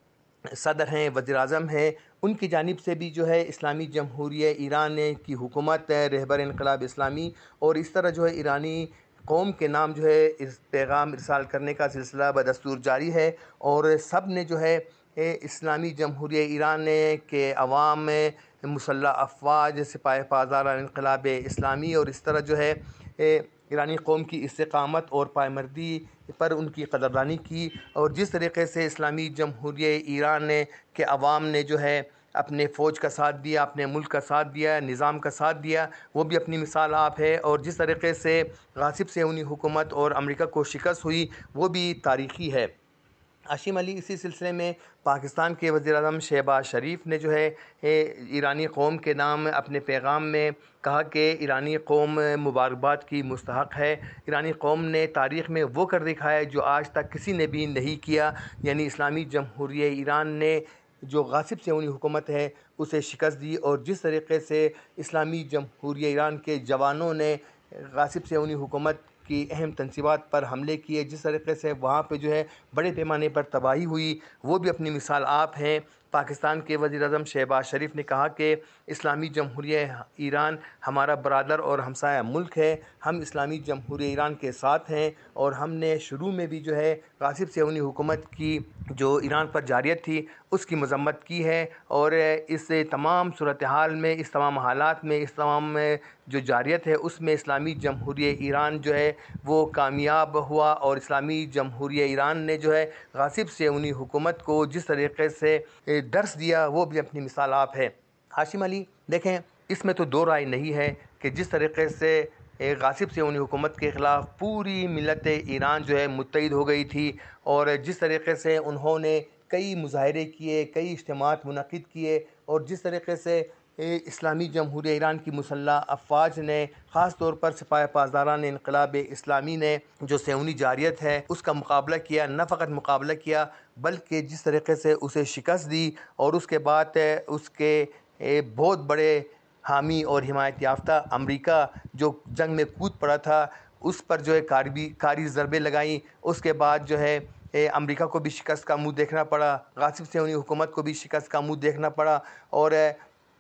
صدر ہیں، وزیر اعظم ہیں، ان کی جانب سے بھی جو ہے اسلامی جمہوریہ ایران کی حکومت رہبر انقلاب اسلامی اور اس طرح جو ہے ایرانی قوم کے نام جو ہے اس پیغام ارسال کرنے کا سلسلہ بدستور جاری ہے، اور سب نے جو ہے اسلامی جمہوریہ ایران کے عوام، مسلح افواج، سپاہ پاسداران انقلاب اسلامی اور اس طرح جو ہے ایرانی قوم کی استقامت اور پائمردی پر ان کی قدردانی کی، اور جس طریقے سے اسلامی جمہوریہ ایران کے عوام نے جو ہے اپنے فوج کا ساتھ دیا، اپنے ملک کا ساتھ دیا، نظام کا ساتھ دیا، وہ بھی اپنی مثال آپ ہے، اور جس طریقے سے غاصب صہیونی حکومت اور امریکہ کو شکست ہوئی وہ بھی تاریخی ہے۔ ہاشم علی، اسی سلسلے میں پاکستان کے وزیر اعظم شہباز شریف نے جو ہے ایرانی قوم کے نام اپنے پیغام میں کہا کہ ایرانی قوم مبارکباد کی مستحق ہے۔ ایرانی قوم نے تاریخ میں وہ کر دکھایا جو آج تک کسی نے بھی نہیں کیا، یعنی اسلامی جمہوریہ ایران نے جو غاصب صہیونی حکومت ہے اسے شکست دی، اور جس طریقے سے اسلامی جمہوریہ ایران کے جوانوں نے غاصب صہیونی حکومت کی اہم تنصیبات پر حملے کیے، جس طریقے سے وہاں پہ جو ہے بڑے پیمانے پر تباہی ہوئی، وہ بھی اپنی مثال آپ ہیں۔ پاکستان کے وزیر اعظم شہباز شریف نے کہا کہ اسلامی جمہوریہ ایران ہمارا برادر اور ہمسایہ ملک ہے، ہم اسلامی جمہوریہ ایران کے ساتھ ہیں، اور ہم نے شروع میں بھی جو ہے غاصب صہیونی حکومت کی جو ایران پر جارحیت تھی اس کی مذمت کی ہے، اور اس تمام صورتحال میں، اس تمام حالات میں، اس تمام جو جارحیت ہے اس میں اسلامی جمہوریہ ایران جو ہے وہ کامیاب ہوا، اور اسلامی جمہوریہ ایران نے جو ہے غاصب صہیونی حکومت کو جس طریقے سے درس دیا وہ بھی اپنی مثال آپ ہے۔ ہاشم علی، دیکھیں اس میں تو دو رائے نہیں ہے کہ جس طریقے سے غاصب صہیونی حکومت کے خلاف پوری ملت ایران جو ہے متحد ہو گئی تھی، اور جس طریقے سے انہوں نے کئی مظاہرے کیے، کئی اجتماعات منعقد کیے، اور جس طریقے سے اسلامی جمہوریہ ایران کی مسلح افواج نے، خاص طور پر سپاہ پاسداران انقلاب اسلامی نے جو صہیونی جارحیت ہے اس کا مقابلہ کیا، نہ فقط مقابلہ کیا بلکہ جس طریقے سے اسے شکست دی، اور اس کے بعد اس کے بہت بڑے حامی اور حمایت یافتہ امریکہ جو جنگ میں کود پڑا تھا اس پر جو ہے کاری ضربیں لگائیں، اس کے بعد جو ہے امریکہ کو بھی شکست کا منہ دیکھنا پڑا، غاصب صہیونی حکومت کو بھی شکست کا منہ دیکھنا پڑا، اور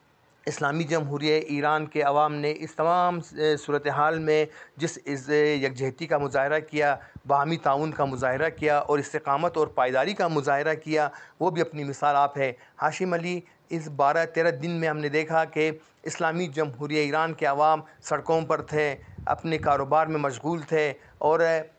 اسلامی جمہوریہ ایران کے عوام نے اس تمام صورتحال میں جس یکجہتی کا مظاہرہ کیا، باہمی تعاون کا مظاہرہ کیا اور استقامت اور پائیداری کا مظاہرہ کیا، وہ بھی اپنی مثال آپ ہے۔ ہاشم علی، اس 12-13 دن میں ہم نے دیکھا کہ اسلامی جمہوریہ ایران کے عوام سڑکوں پر تھے، اپنے کاروبار میں مشغول تھے اور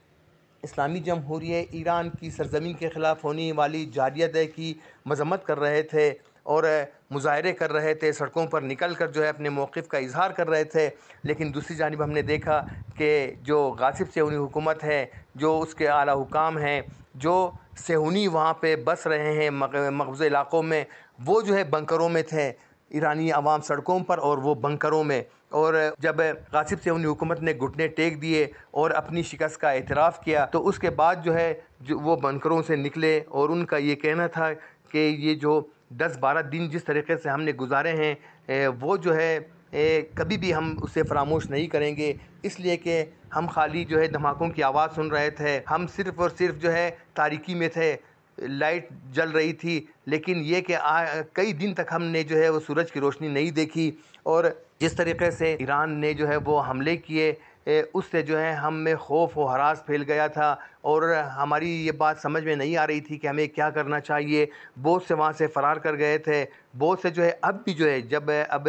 اسلامی جمہوریہ ایران کی سرزمین کے خلاف ہونے والی جارحیت کی مذمت کر رہے تھے اور مظاہرے کر رہے تھے، سڑکوں پر نکل کر جو ہے اپنے موقف کا اظہار کر رہے تھے۔ لیکن دوسری جانب ہم نے دیکھا کہ جو غاصب صہیونی حکومت ہے، جو اس کے اعلیٰ حکام ہیں، جو صہیونی وہاں پہ بس رہے ہیں مقبوضہ علاقوں میں، وہ جو ہے بنکروں میں تھے، ایرانی عوام سڑکوں پر اور وہ بنکروں میں۔ اور جب غاصب صہیونی حکومت نے گھٹنے ٹیک دیے اور اپنی شکست کا اعتراف کیا تو اس کے بعد جو ہے وہ بنکروں سے نکلے اور ان کا یہ کہنا تھا کہ یہ جو 10-12 دن جس طریقے سے ہم نے گزارے ہیں وہ جو ہے کبھی بھی ہم اسے فراموش نہیں کریں گے، اس لیے کہ ہم خالی جو ہے دھماکوں کی آواز سن رہے تھے، ہم صرف اور صرف جو ہے تاریکی میں تھے، لائٹ جل رہی تھی، لیکن یہ کہ کئی دن تک ہم نے جو ہے وہ سورج کی روشنی نہیں دیکھی۔ اور جس طریقے سے ایران نے جو ہے وہ حملے کیے، اس سے جو ہے ہم میں خوف و ہراس پھیل گیا تھا اور ہماری یہ بات سمجھ میں نہیں آ رہی تھی کہ ہمیں کیا کرنا چاہیے۔ بہت سے وہاں سے فرار کر گئے تھے، بہت سے جو ہے اب بھی جو ہے جب اب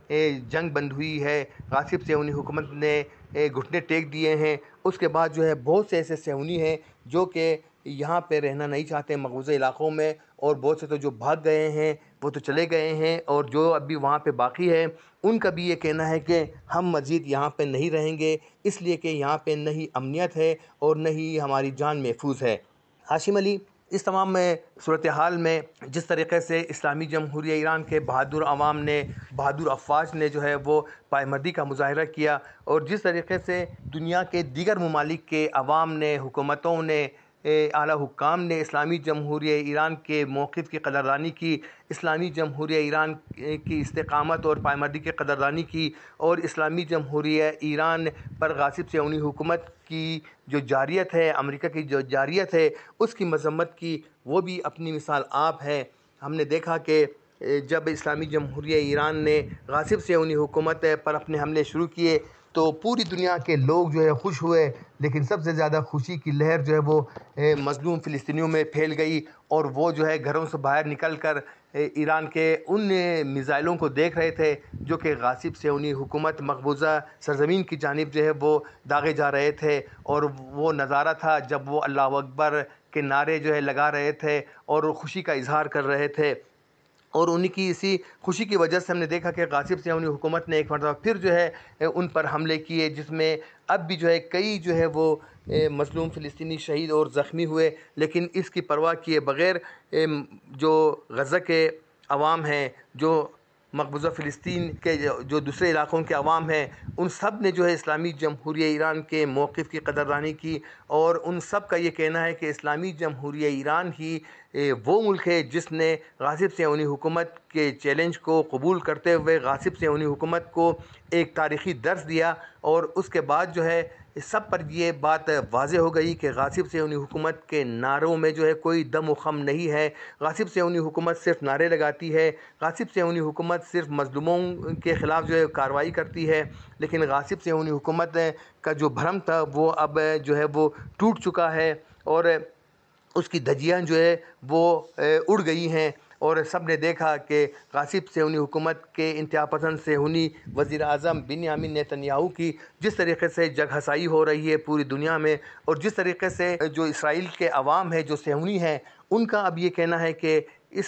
جنگ بند ہوئی ہے، غاصب صہیونی حکومت نے گھٹنے ٹیک دیے ہیں، اس کے بعد جو ہے بہت سے ایسے صہیونی ہیں جو کہ یہاں پہ رہنا نہیں چاہتے مقبوضہ علاقوں میں، اور بہت سے تو جو بھاگ گئے ہیں وہ تو چلے گئے ہیں، اور جو ابھی وہاں پہ باقی ہے ان کا بھی یہ کہنا ہے کہ ہم مزید یہاں پہ نہیں رہیں گے، اس لیے کہ یہاں پہ نہ ہی امنیت ہے اور نہ ہی ہماری جان محفوظ ہے۔ ہاشم علی، اس تمام صورتحال میں جس طریقے سے اسلامی جمہوریہ ایران کے بہادر عوام نے، بہادر افواج نے جو ہے وہ پائمردی کا مظاہرہ کیا، اور جس طریقے سے دنیا کے دیگر ممالک کے عوام نے، حکومتوں نے، اعلیٰ حکام نے اسلامی جمہوریہ ایران کے موقف کی قدردانی کی، اسلامی جمہوریہ ایران کی استقامت اور پائمردی کی قدردانی کی، اور اسلامی جمہوریہ ایران پر غاصب صہیونی حکومت کی جو جارحیت ہے، امریکہ کی جو جارحیت ہے، اس کی مذمت کی، وہ بھی اپنی مثال آپ ہے۔ ہم نے دیکھا کہ جب اسلامی جمہوریہ ایران نے غاصب صہیونی حکومت پر اپنے حملے شروع کیے تو پوری دنیا کے لوگ جو ہے خوش ہوئے، لیکن سب سے زیادہ خوشی کی لہر جو ہے وہ مظلوم فلسطینیوں میں پھیل گئی، اور وہ جو ہے گھروں سے باہر نکل کر ایران کے ان میزائلوں کو دیکھ رہے تھے جو کہ غاصب صہیونی حکومت مقبوضہ سرزمین کی جانب جو ہے وہ داغے جا رہے تھے، اور وہ نظارہ تھا جب وہ اللہ اکبر کے نعرے جو ہے لگا رہے تھے اور خوشی کا اظہار کر رہے تھے۔ اور ان کی اسی خوشی کی وجہ سے ہم نے دیکھا کہ غاصب صہیونی حکومت نے ایک مرتبہ پھر جو ہے ان پر حملے کیے، جس میں اب بھی جو ہے کئی جو ہے وہ مظلوم فلسطینی شہید اور زخمی ہوئے، لیکن اس کی پرواہ کیے بغیر جو غزہ کے عوام ہیں، جو مقبوضہ فلسطین کے جو دوسرے علاقوں کے عوام ہیں، ان سب نے جو ہے اسلامی جمہوریہ ایران کے موقف کی قدردانی کی، اور ان سب کا یہ کہنا ہے کہ اسلامی جمہوریہ ایران ہی وہ ملک ہے جس نے غاصب صہیونی حکومت کے چیلنج کو قبول کرتے ہوئے غاصب صہیونی حکومت کو ایک تاریخی درس دیا، اور اس کے بعد جو ہے سب پر یہ بات واضح ہو گئی کہ غاصب صہیونی حکومت کے نعروں میں جو ہے کوئی دم و خم نہیں ہے۔ غاصب صہیونی حکومت صرف نعرے لگاتی ہے، غاصب صہیونی حکومت صرف مظلوموں کے خلاف جو ہے کارروائی کرتی ہے، لیکن غاصب صہیونی حکومت کا جو بھرم تھا وہ اب جو ہے وہ ٹوٹ چکا ہے، اور اس کی دھجیاں جو ہے وہ اڑ گئی ہیں، اور سب نے دیکھا کہ غاصب صہیونی حکومت کے انتہا پسند صہیونی وزیر اعظم بنیامین نیتن یاہو کی جس طریقے سے جگ ہسائی ہو رہی ہے پوری دنیا میں، اور جس طریقے سے جو اسرائیل کے عوام ہے جو صہیونی ہیں، ان کا اب یہ کہنا ہے کہ اس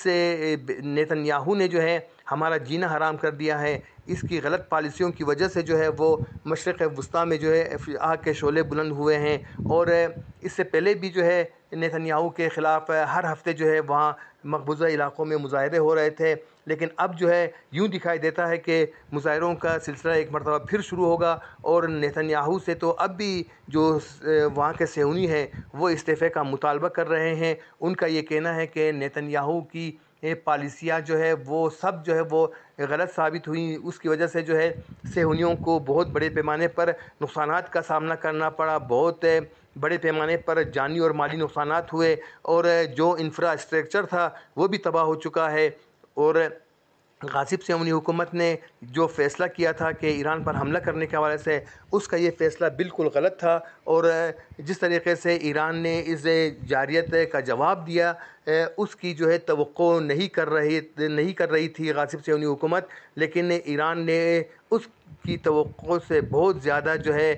نیتن یاہو نے جو ہے ہمارا جینا حرام کر دیا ہے، اس کی غلط پالیسیوں کی وجہ سے جو ہے وہ مشرق وسطیٰ میں جو ہے آگ کے شعلے بلند ہوئے ہیں، اور اس سے پہلے بھی جو ہے نیتن یاہو کے خلاف ہر ہفتے جو ہے وہاں مقبوضہ علاقوں میں مظاہرے ہو رہے تھے، لیکن اب جو ہے یوں دکھائی دیتا ہے کہ مظاہروں کا سلسلہ ایک مرتبہ پھر شروع ہوگا، اور نیتن یاہو سے تو اب بھی جو وہاں کے صہیونی ہیں وہ استعفے کا مطالبہ کر رہے ہیں۔ ان کا یہ کہنا ہے کہ نیتن یاہو کی پالیسیاں جو ہے وہ سب جو ہے وہ غلط ثابت ہوئیں، اس کی وجہ سے جو ہے صہیونیوں کو بہت بڑے پیمانے پر نقصانات کا سامنا کرنا پڑا، بہت بڑے پیمانے پر جانی اور مالی نقصانات ہوئے، اور جو انفراسٹرکچر تھا وہ بھی تباہ ہو چکا ہے، اور غاصب صہیونی حکومت نے جو فیصلہ کیا تھا کہ ایران پر حملہ کرنے کے حوالے سے، اس کا یہ فیصلہ بالکل غلط تھا، اور جس طریقے سے ایران نے اس جارحیت کا جواب دیا، اس کی جو ہے توقع نہیں کر رہی تھی غاصب صہیونی حکومت، لیکن ایران نے اس کی توقع سے بہت زیادہ جو ہے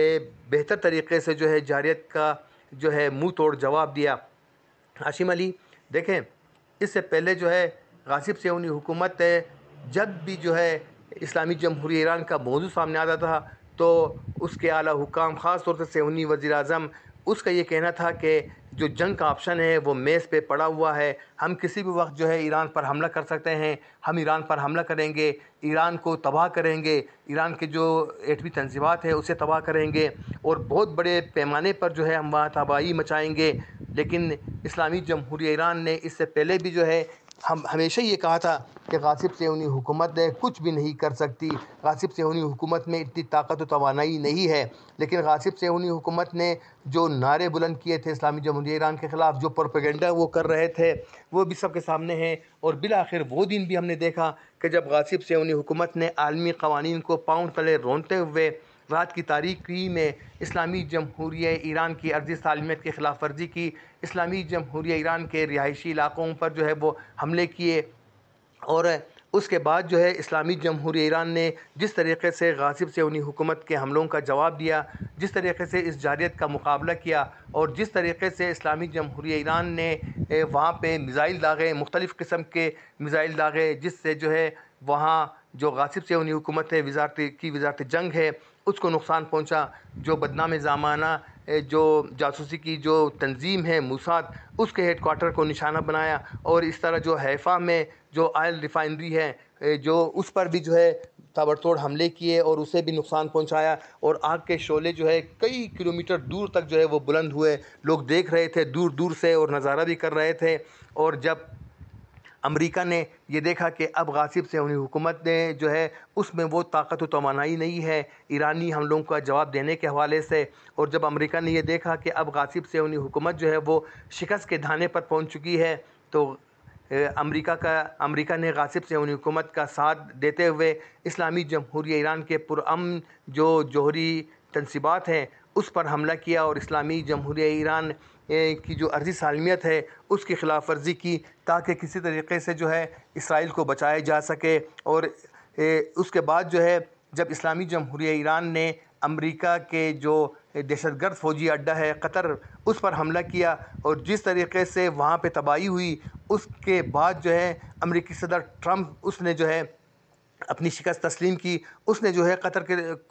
بہتر طریقے سے جو ہے جارحیت کا جو ہے منہ توڑ جواب دیا۔ ہاشم علی دیکھیں، اس سے پہلے جو ہے غاصب صہیونی حکومت جب بھی جو ہے اسلامی جمہوریہ ایران کا موضوع سامنے آتا تھا تو اس کے اعلیٰ حکام، خاص طور سے صہیونی وزیر اعظم، اس کا یہ کہنا تھا کہ جو جنگ کا آپشن ہے وہ میز پہ پڑا ہوا ہے، ہم کسی بھی وقت جو ہے ایران پر حملہ کر سکتے ہیں، ہم ایران پر حملہ کریں گے، ایران کو تباہ کریں گے، ایران کے جو ایٹمی تنصیبات ہیں اسے تباہ کریں گے، اور بہت بڑے پیمانے پر جو ہے ہم وہاں تباہی مچائیں گے۔ لیکن اسلامی جمہوریہ ایران نے اس سے پہلے بھی جو ہے ہم ہمیشہ یہ کہا تھا کہ غاصب صہیونی حکومت کچھ بھی نہیں کر سکتی، غاصب صہیونی حکومت میں اتنی طاقت و توانائی نہیں ہے۔ لیکن غاصب صہیونی حکومت نے جو نعرے بلند کیے تھے اسلامی جمہوریہ ایران کے خلاف، جو پروپیگنڈا وہ کر رہے تھے، وہ بھی سب کے سامنے ہیں، اور بالآخر وہ دن بھی ہم نے دیکھا کہ جب غاصب صہیونی حکومت نے عالمی قوانین کو پاؤں تلے رونتے ہوئے رات کی تاریکی میں اسلامی جمہوریہ ایران کی عرضی سالمیت کی خلاف ورزی کی، اسلامی جمہوریہ ایران کے رہائشی علاقوں پر جو ہے وہ حملے کیے، اور اس کے بعد جو ہے اسلامی جمہوریہ ایران نے جس طریقے سے غاصب صہیونی حکومت کے حملوں کا جواب دیا، جس طریقے سے اس جارحیت کا مقابلہ کیا، اور جس طریقے سے اسلامی جمہوریہ ایران نے وہاں پہ میزائل داغے، مختلف قسم کے میزائل داغے، جس سے جو ہے وہاں جو غاصب صہیونی حکومت ہے وزارت جنگ ہے اس کو نقصان پہنچا، جو بدنام زمانہ جو جاسوسی کی جو تنظیم ہے موساد، اس کے ہیڈ کوارٹر کو نشانہ بنایا، اور اس طرح جو حیفا میں جو آئل ریفائنری ہے جو اس پر بھی جو ہے تابڑتوڑ حملے کیے اور اسے بھی نقصان پہنچایا، اور آگ کے شعلے جو ہے کئی کلومیٹر دور تک جو ہے وہ بلند ہوئے، لوگ دیکھ رہے تھے دور دور سے اور نظارہ بھی کر رہے تھے۔ اور جب امریکہ نے یہ دیکھا کہ اب غاصب صہیونی حکومت نے جو ہے اس میں وہ طاقت و توانائی نہیں ہے ایرانی حملوں کا جواب دینے کے حوالے سے، اور جب امریکہ نے یہ دیکھا کہ اب غاصب صہیونی حکومت جو ہے وہ شکست کے دھانے پر پہنچ چکی ہے، تو امریکہ نے غاصب صہیونی حکومت کا ساتھ دیتے ہوئے اسلامی جمہوریہ ایران کے پرامن جو جوہری تنصیبات ہیں اس پر حملہ کیا، اور اسلامی جمہوریہ ایران کی جو عرضی سالمیت ہے اس کی خلاف ورزی کی، تاکہ کسی طریقے سے جو ہے اسرائیل کو بچایا جا سکے۔ اور اس کے بعد جو ہے جب اسلامی جمہوریہ ایران نے امریکہ کے جو دہشت گرد فوجی اڈہ ہے قطر، اس پر حملہ کیا، اور جس طریقے سے وہاں پہ تباہی ہوئی، اس کے بعد جو ہے امریکی صدر ٹرمپ اس نے جو ہے اپنی شکست تسلیم کی، اس نے جو ہے قطر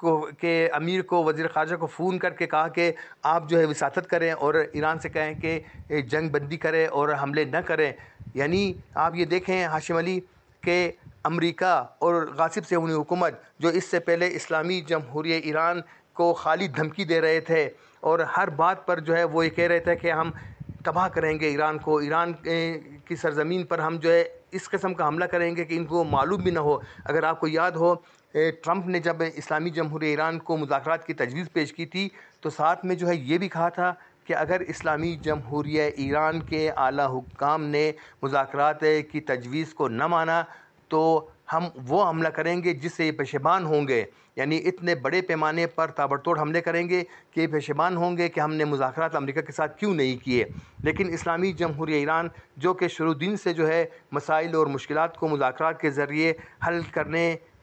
کے امیر کو، وزیر خارجہ کو فون کر کے کہا کہ آپ جو ہے وساطت کریں اور ایران سے کہیں کہ جنگ بندی کرے اور حملے نہ کریں۔ یعنی آپ یہ دیکھیں ہاشم علی کہ امریکہ اور غاصب صہیونی حکومت جو اس سے پہلے اسلامی جمہوریہ ایران کو خالی دھمکی دے رہے تھے، اور ہر بات پر جو ہے وہ یہ کہہ رہے تھے کہ ہم تباہ کریں گے ایران کو، ایران کی سرزمین پر ہم جو ہے اس قسم کا حملہ کریں گے کہ ان کو معلوم بھی نہ ہو۔ اگر آپ کو یاد ہو ٹرمپ نے جب اسلامی جمہوریہ ایران کو مذاکرات کی تجویز پیش کی تھی تو ساتھ میں جو ہے یہ بھی کہا تھا کہ اگر اسلامی جمہوریہ ایران کے اعلیٰ حکام نے مذاکرات کی تجویز کو نہ مانا تو ہم وہ حملہ کریں گے جس سے یہ پشیمان ہوں گے، یعنی اتنے بڑے پیمانے پر تابڑتوڑ حملے کریں گے کہ یہ پشیمان ہوں گے کہ ہم نے مذاکرات امریکہ کے ساتھ کیوں نہیں کیے۔ لیکن اسلامی جمہوریہ ایران جو کہ شروع دن سے جو ہے مسائل اور مشکلات کو مذاکرات کے ذریعے حل کرنے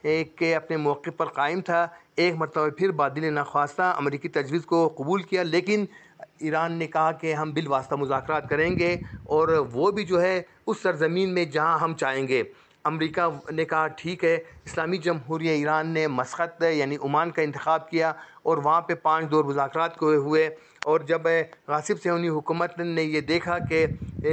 کے اپنے موقع پر قائم تھا، ایک مرتبہ پھر بادل ناخواستہ امریکی تجویز کو قبول کیا، لیکن ایران نے کہا کہ ہم بالواسطہ مذاکرات کریں گے، اور وہ بھی جو ہے اس سرزمین میں جہاں ہم چاہیں گے۔ امریکہ نے کہا ٹھیک ہے، اسلامی جمہوریہ ایران نے مسقط یعنی عمان کا انتخاب کیا، اور وہاں پہ 5 دور مذاکرات ہوئے، اور جب غاصب صہیونی حکومت نے یہ دیکھا کہ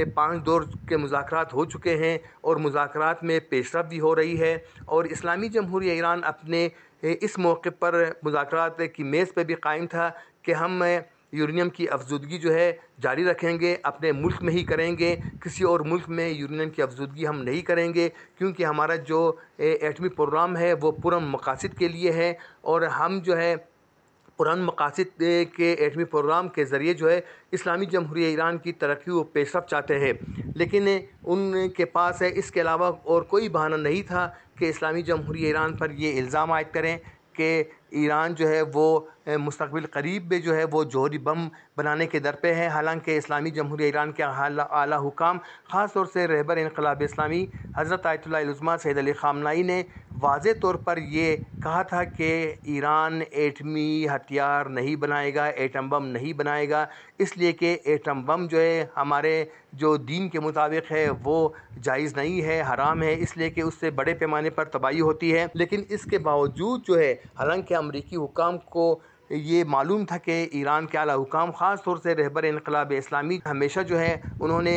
5 دور کے مذاکرات ہو چکے ہیں اور مذاکرات میں پیش رفت بھی ہو رہی ہے، اور اسلامی جمہوریہ ایران اپنے اس موقع پر مذاکرات کی میز پہ بھی قائم تھا کہ ہم یورینیم کی افزودگی جو ہے جاری رکھیں گے، اپنے ملک میں ہی کریں گے، کسی اور ملک میں یورینیم کی افزودگی ہم نہیں کریں گے، کیونکہ ہمارا جو ایٹمی پروگرام ہے وہ پرامن مقاصد کے لیے ہے، اور ہم جو ہے پران مقاصد کے ایٹمی پروگرام کے ذریعے جو ہے اسلامی جمہوریہ ایران کی ترقی و پیش رفت چاہتے ہیں، لیکن ان کے پاس اس کے علاوہ اور کوئی بہانہ نہیں تھا کہ اسلامی جمہوریہ ایران پر یہ الزام عائد کریں کہ ایران جو ہے وہ مستقبل قریب میں جو ہے وہ جوہری بم بنانے کے در پہ ہے۔ حالانکہ اسلامی جمہوریہ ایران کے اعلیٰ حکام، خاص طور سے رہبر انقلاب اسلامی حضرت آیت اللہ العظمیٰ سید علی خامنائی نے واضح طور پر یہ کہا تھا کہ ایران ایٹمی ہتھیار نہیں بنائے گا، ایٹم بم نہیں بنائے گا، اس لیے کہ ایٹم بم جو ہے ہمارے جو دین کے مطابق ہے وہ جائز نہیں ہے، حرام ہے، اس لیے کہ اس سے بڑے پیمانے پر تباہی ہوتی ہے۔ لیکن اس کے باوجود جو ہے حالانکہ امریکی حکام کو یہ معلوم تھا کہ ایران کے اعلیٰ حکام، خاص طور سے رہبر انقلاب اسلامی، ہمیشہ جو ہے انہوں نے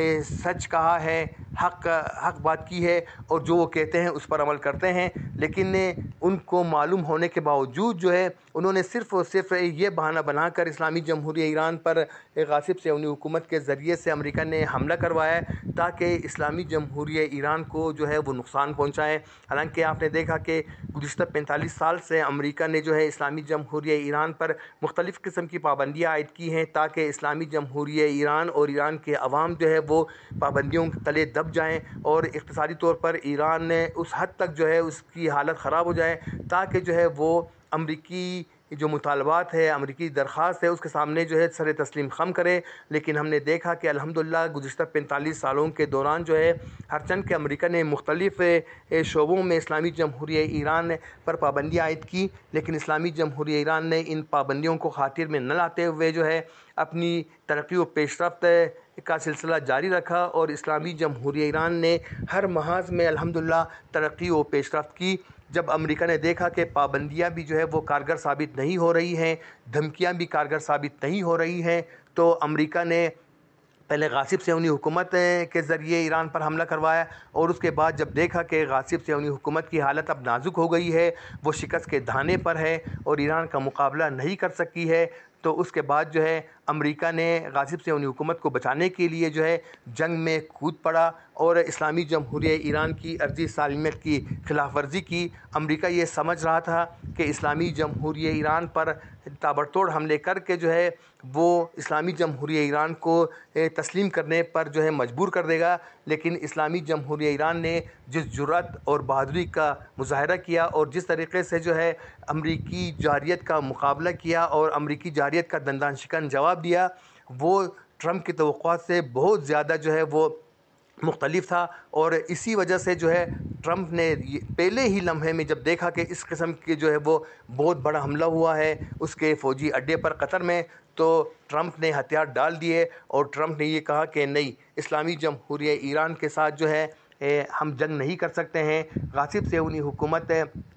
سچ کہا ہے، حق بات کی ہے، اور جو وہ کہتے ہیں اس پر عمل کرتے ہیں، لیکن ان کو معلوم ہونے کے باوجود جو ہے انہوں نے صرف اور صرف یہ بہانہ بنا کر اسلامی جمہوریہ ایران پر غاصب صہیونی حکومت کے ذریعے سے امریکہ نے حملہ کروایا تاکہ اسلامی جمہوریہ ایران کو جو ہے وہ نقصان پہنچائے۔ حالانکہ آپ نے دیکھا کہ گزشتہ 45 سال سے امریکہ نے جو ہے اسلامی جمہوریہ ایران پر مختلف قسم کی پابندیاں عائد کی ہیں تاکہ اسلامی جمہوریہ ایران اور ایران کے عوام جو ہے وہ پابندیوں کے تلے دب جائیں اور اقتصادی طور پر ایران اس حد تک جو ہے اس کی حالت خراب ہو جائے تاکہ جو ہے وہ امریکی جو مطالبات ہے، امریکی درخواست ہے، اس کے سامنے جو ہے سر تسلیم خم کرے۔ لیکن ہم نے دیکھا کہ الحمدللہ گزشتہ 45 سالوں کے دوران جو ہے ہرچند کہ امریکہ نے مختلف شعبوں میں اسلامی جمہوریہ ایران پر پابندیاں عائد کی، لیکن اسلامی جمہوریہ ایران نے ان پابندیوں کو خاطر میں نہ لاتے ہوئے جو ہے اپنی ترقی و پیش رفت کا سلسلہ جاری رکھا، اور اسلامی جمہوریہ ایران نے ہر محاذ میں الحمدللہ ترقی و پیش رفت کی۔ جب امریکہ نے دیکھا کہ پابندیاں بھی جو ہے وہ کارگر ثابت نہیں ہو رہی ہیں، دھمکیاں بھی کارگر ثابت نہیں ہو رہی ہیں، تو امریکہ نے پہلے غاصب صہیونی حکومت کے ذریعے ایران پر حملہ کروایا، اور اس کے بعد جب دیکھا کہ غاصب صہیونی حکومت کی حالت اب نازک ہو گئی ہے، وہ شکست کے دہانے پر ہے اور ایران کا مقابلہ نہیں کر سکی ہے، تو اس کے بعد جو ہے امریکہ نے غاصب صہیونی حکومت کو بچانے کے لیے جو ہے جنگ میں کود پڑا اور اسلامی جمہوریہ ایران کی عرضی سالمیت کی خلاف ورزی کی۔ امریکہ یہ سمجھ رہا تھا کہ اسلامی جمہوریہ ایران پر تابڑتوڑ حملے کر کے جو ہے وہ اسلامی جمہوریہ ایران کو تسلیم کرنے پر جو ہے مجبور کر دے گا، لیکن اسلامی جمہوریہ ایران نے جس جرأت اور بہادری کا مظاہرہ کیا اور جس طریقے سے جو ہے امریکی جارحیت کا مقابلہ کیا اور امریکی جارحیت کا دندان شکن جواب دیا، وہ ٹرمپ کی توقعات سے بہت زیادہ جو ہے وہ مختلف تھا، اور اسی وجہ سے جو ہے ٹرمپ نے پہلے ہی لمحے میں جب دیکھا کہ اس قسم کے جو ہے وہ بہت بڑا حملہ ہوا ہے اس کے فوجی اڈے پر قطر میں، تو ٹرمپ نے ہتھیار ڈال دیے اور ٹرمپ نے یہ کہا کہ نہیں، اسلامی جمہوریہ ایران کے ساتھ جو ہے ہم جنگ نہیں کر سکتے ہیں۔ غاصب صہیونی حکومت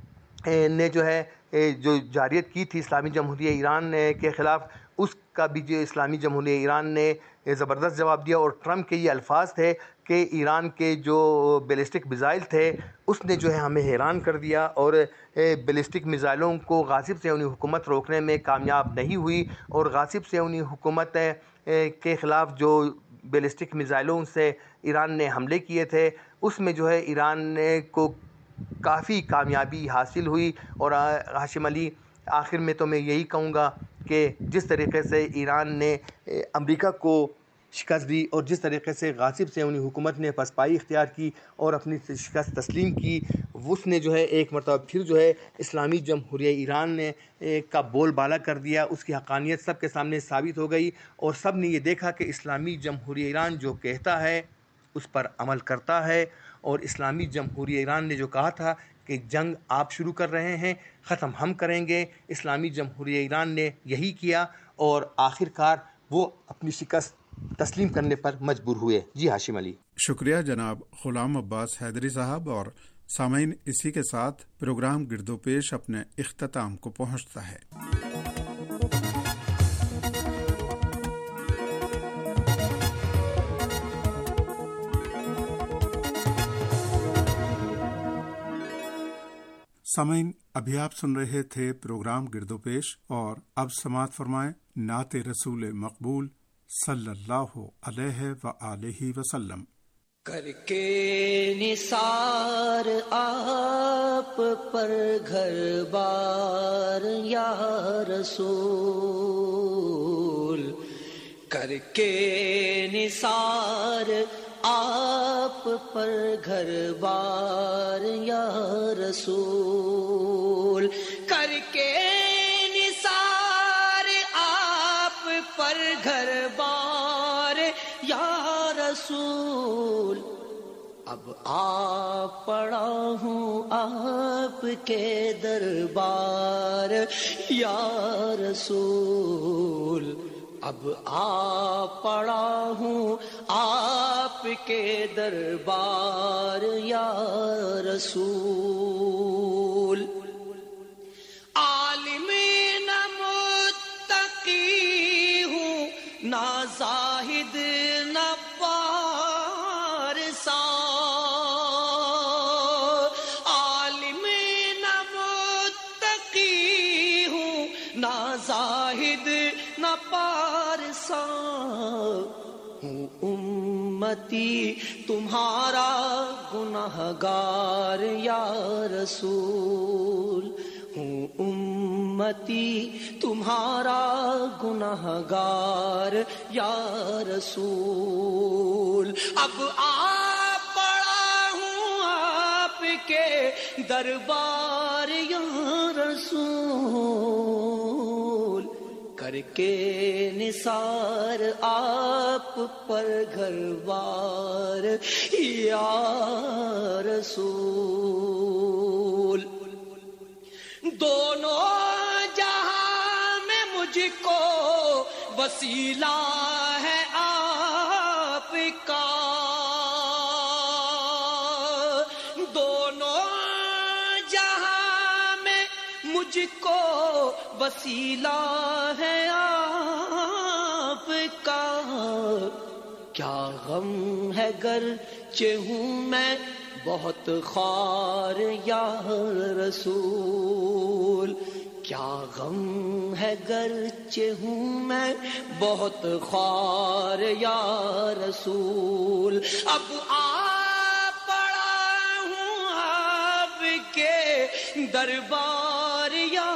نے جو ہے جو جارحیت کی تھی اسلامی جمہوریہ ایران کے خلاف، اس کا بھی جو اسلامی جمہوریہ ایران نے زبردست جواب دیا، اور ٹرمپ کے یہ الفاظ تھے کہ ایران کے جو بیلسٹک میزائل تھے اس نے جو ہے ہمیں حیران کر دیا، اور بیلسٹک میزائلوں کو غاصب صہیونی حکومت روکنے میں کامیاب نہیں ہوئی، اور غاصب صہیونی حکومت کے خلاف جو بیلسٹک میزائلوں سے ایران نے حملے کیے تھے اس میں جو ہے ایران کو کافی کامیابی حاصل ہوئی۔ اور ہاشم علی، آخر میں تو میں یہی کہوں گا کہ جس طریقے سے ایران نے امریکہ کو شکست دی اور جس طریقے سے غاصب صہیونی حکومت نے پسپائی اختیار کی اور اپنی شکست تسلیم کی، اس نے جو ہے ایک مرتبہ پھر جو ہے اسلامی جمہوریہ ایران نے کا بول بالا کر دیا، اس کی حقانیت سب کے سامنے ثابت ہو گئی، اور سب نے یہ دیکھا کہ اسلامی جمہوریہ ایران جو کہتا ہے اس پر عمل کرتا ہے، اور اسلامی جمہوریہ ایران نے جو کہا تھا کہ جنگ آپ شروع کر رہے ہیں، ختم ہم کریں گے، اسلامی جمہوریہ ایران نے یہی کیا، اور آخر کار وہ اپنی شکست تسلیم کرنے پر مجبور ہوئے۔ جی ہاشم علی، شکریہ جناب غلام عباس حیدری صاحب۔ اور سامعین، اسی کے ساتھ پروگرام گردو پیش اپنے اختتام کو پہنچتا ہے۔ سامعین، ابھی آپ سن رہے تھے پروگرام گردو پیش، اور اب سماعت فرمائیں نعت رسول مقبول صلی اللہ علیہ وآلہ وسلم۔ کر کے نثار آپ پر گھر بار یا رسول، کر کے نثار آپ پر گھر بار یا رسول، کر کے نثار آپ پر گھر بار یا رسول، اب آ پڑا ہوں آپ کے دربار یا رسول، اب آ پڑا ہوں آپ کے دربار یا رسول، عالم نہ متقی ہوں نہ زاہد نہ پارسا، عالم نہ متقی ہوں نہ زاہد نہ پارسا، ہوں امتی تمہارا گنہگار یا رسول، ہوں امتی تمہارا گنہگار یا رسول، اب آ پڑا ہوں آپ کے دربار یا رسول، کر کے نثار آپ پر گھر بار یا رسول، دونوں جہاں میں مجھ کو وسیلہ ہے آپ کا، دونوں جہاں میں مجھ کو وسیلہ ہے آپ کا، کیا غم ہے گرچہ ہوں میں بہت خوار یا رسول، کیا غم ہے گرچہ ہوں میں بہت خوار یا رسول، اب آ پڑا ہوں آپ کے دربار یا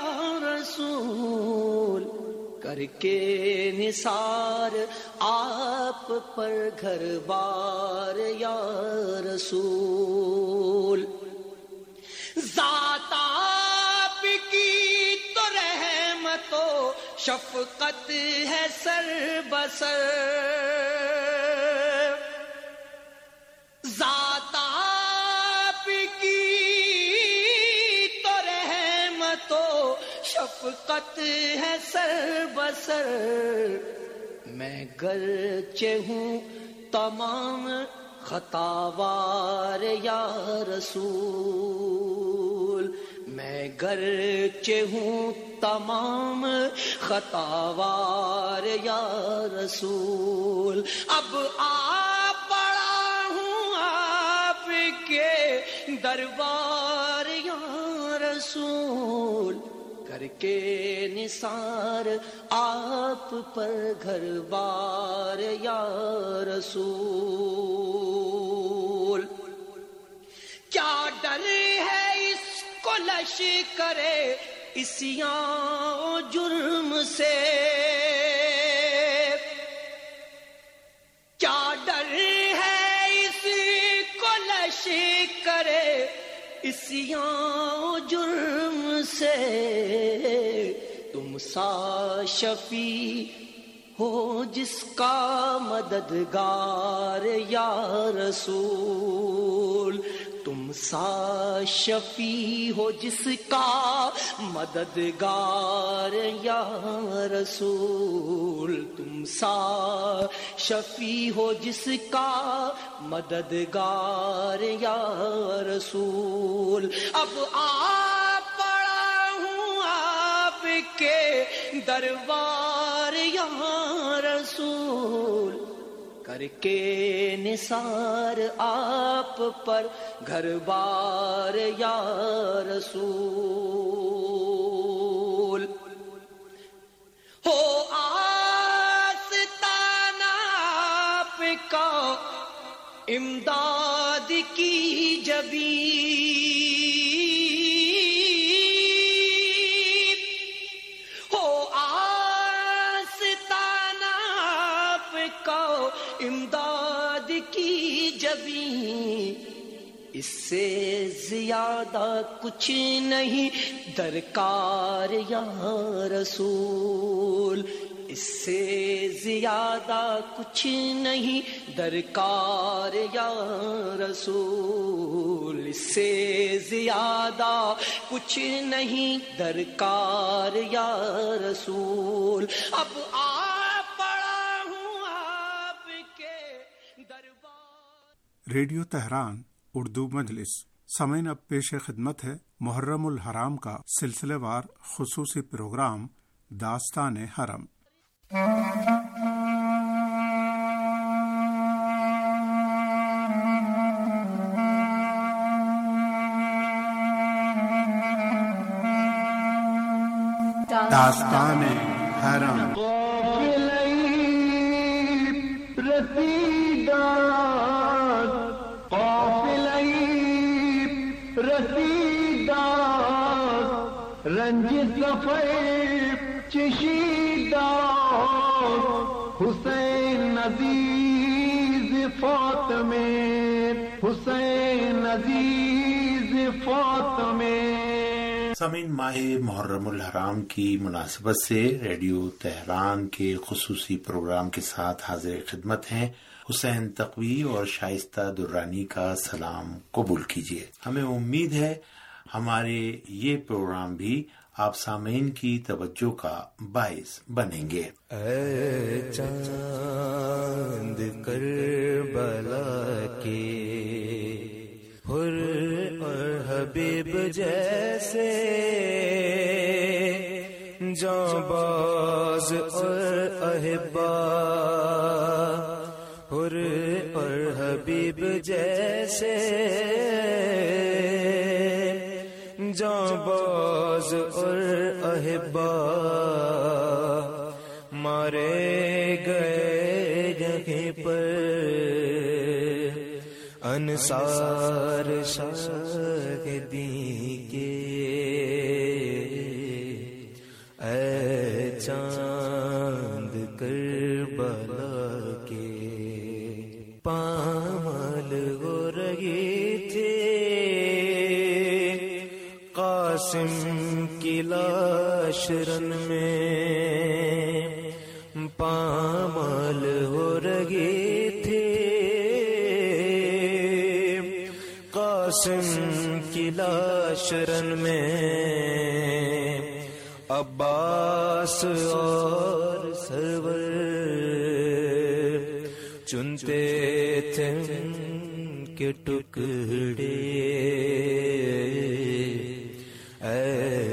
رسول، کر کے نثار آپ پر گھر بار یا رسول، ذات آپ کی تو رحمت و شفقت ہے سر بسر، ذات آپ کی تو رحمت و شفقت ہے سر بسر، میں گرچہ ہوں تمام خطاوار یا رسول، میں گرچہ ہوں تمام خطاوار یا رسول، اب آ پڑا ہوں آپ کے دربار یا رسول، کر کے نثار آپ پر گھر بار یا رسول، کیا ڈر ہے اس کو لشکرے عصیاں جرم سے، کیا ڈر ہے اس کو لشکرے عصیاں جرم سے، تم سا شفیع ہو جس کا مددگار یا رسول، تم سا شفیع ہو جس کا مددگار یا رسول، تم سا شفیع ہو جس کا مددگار یا رسول، اب آ پڑا ہوں آپ کے دربار یا رسول، کر کے نثار آپ پر گھر بار یا رسول، ہو آستانہ آپ کا امداد کی جبیں ہو آستانہ آپ کا امداد کی جبیں اس سے زیادہ کچھ نہیں درکار یا رسول اس سے زیادہ کچھ نہیں درکار یا رسول اس سے زیادہ کچھ نہیں درکار یا رسول اب آپ پڑا ہوں آپ کے دربار ریڈیو تہران اردو مجلس سامعین، اب پیش خدمت ہے محرم الحرام کا سلسلہ وار خصوصی پروگرام داستان حرم۔ داستان حرم۔ رنج سفر چشیدہ حسین عزیز فاطمے حسین عزیز فاطمے۔ سامعین، ماہ محرم الحرام کی مناسبت سے ریڈیو تہران کے خصوصی پروگرام کے ساتھ حاضر خدمت ہیں حسین تقوی اور شائستہ درانی کا سلام قبول کیجیے۔ ہمیں امید ہے ہمارے یہ پروگرام بھی آپ سامعین کی توجہ کا باعث بنیں گے۔ اے چاند کربلا کے حر اور حبیب جیسے جانباز اور احبا حر اور حبیب جیسے جانباز اور احبا مارے گئے یہیں پر انصار شاہدی کے۔ اے چاند کربلا کے پامال ہو رہی تھی قاسم کی لاش رن میں پامال ہو رہی تھی قاسم کی لاش رن میں عباس اور سرور چنتے تھے ان کے ٹکڑے۔ اے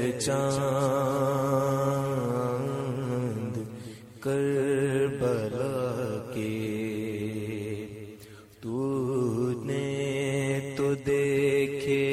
چاند کربلا کے تو نے تو دیکھے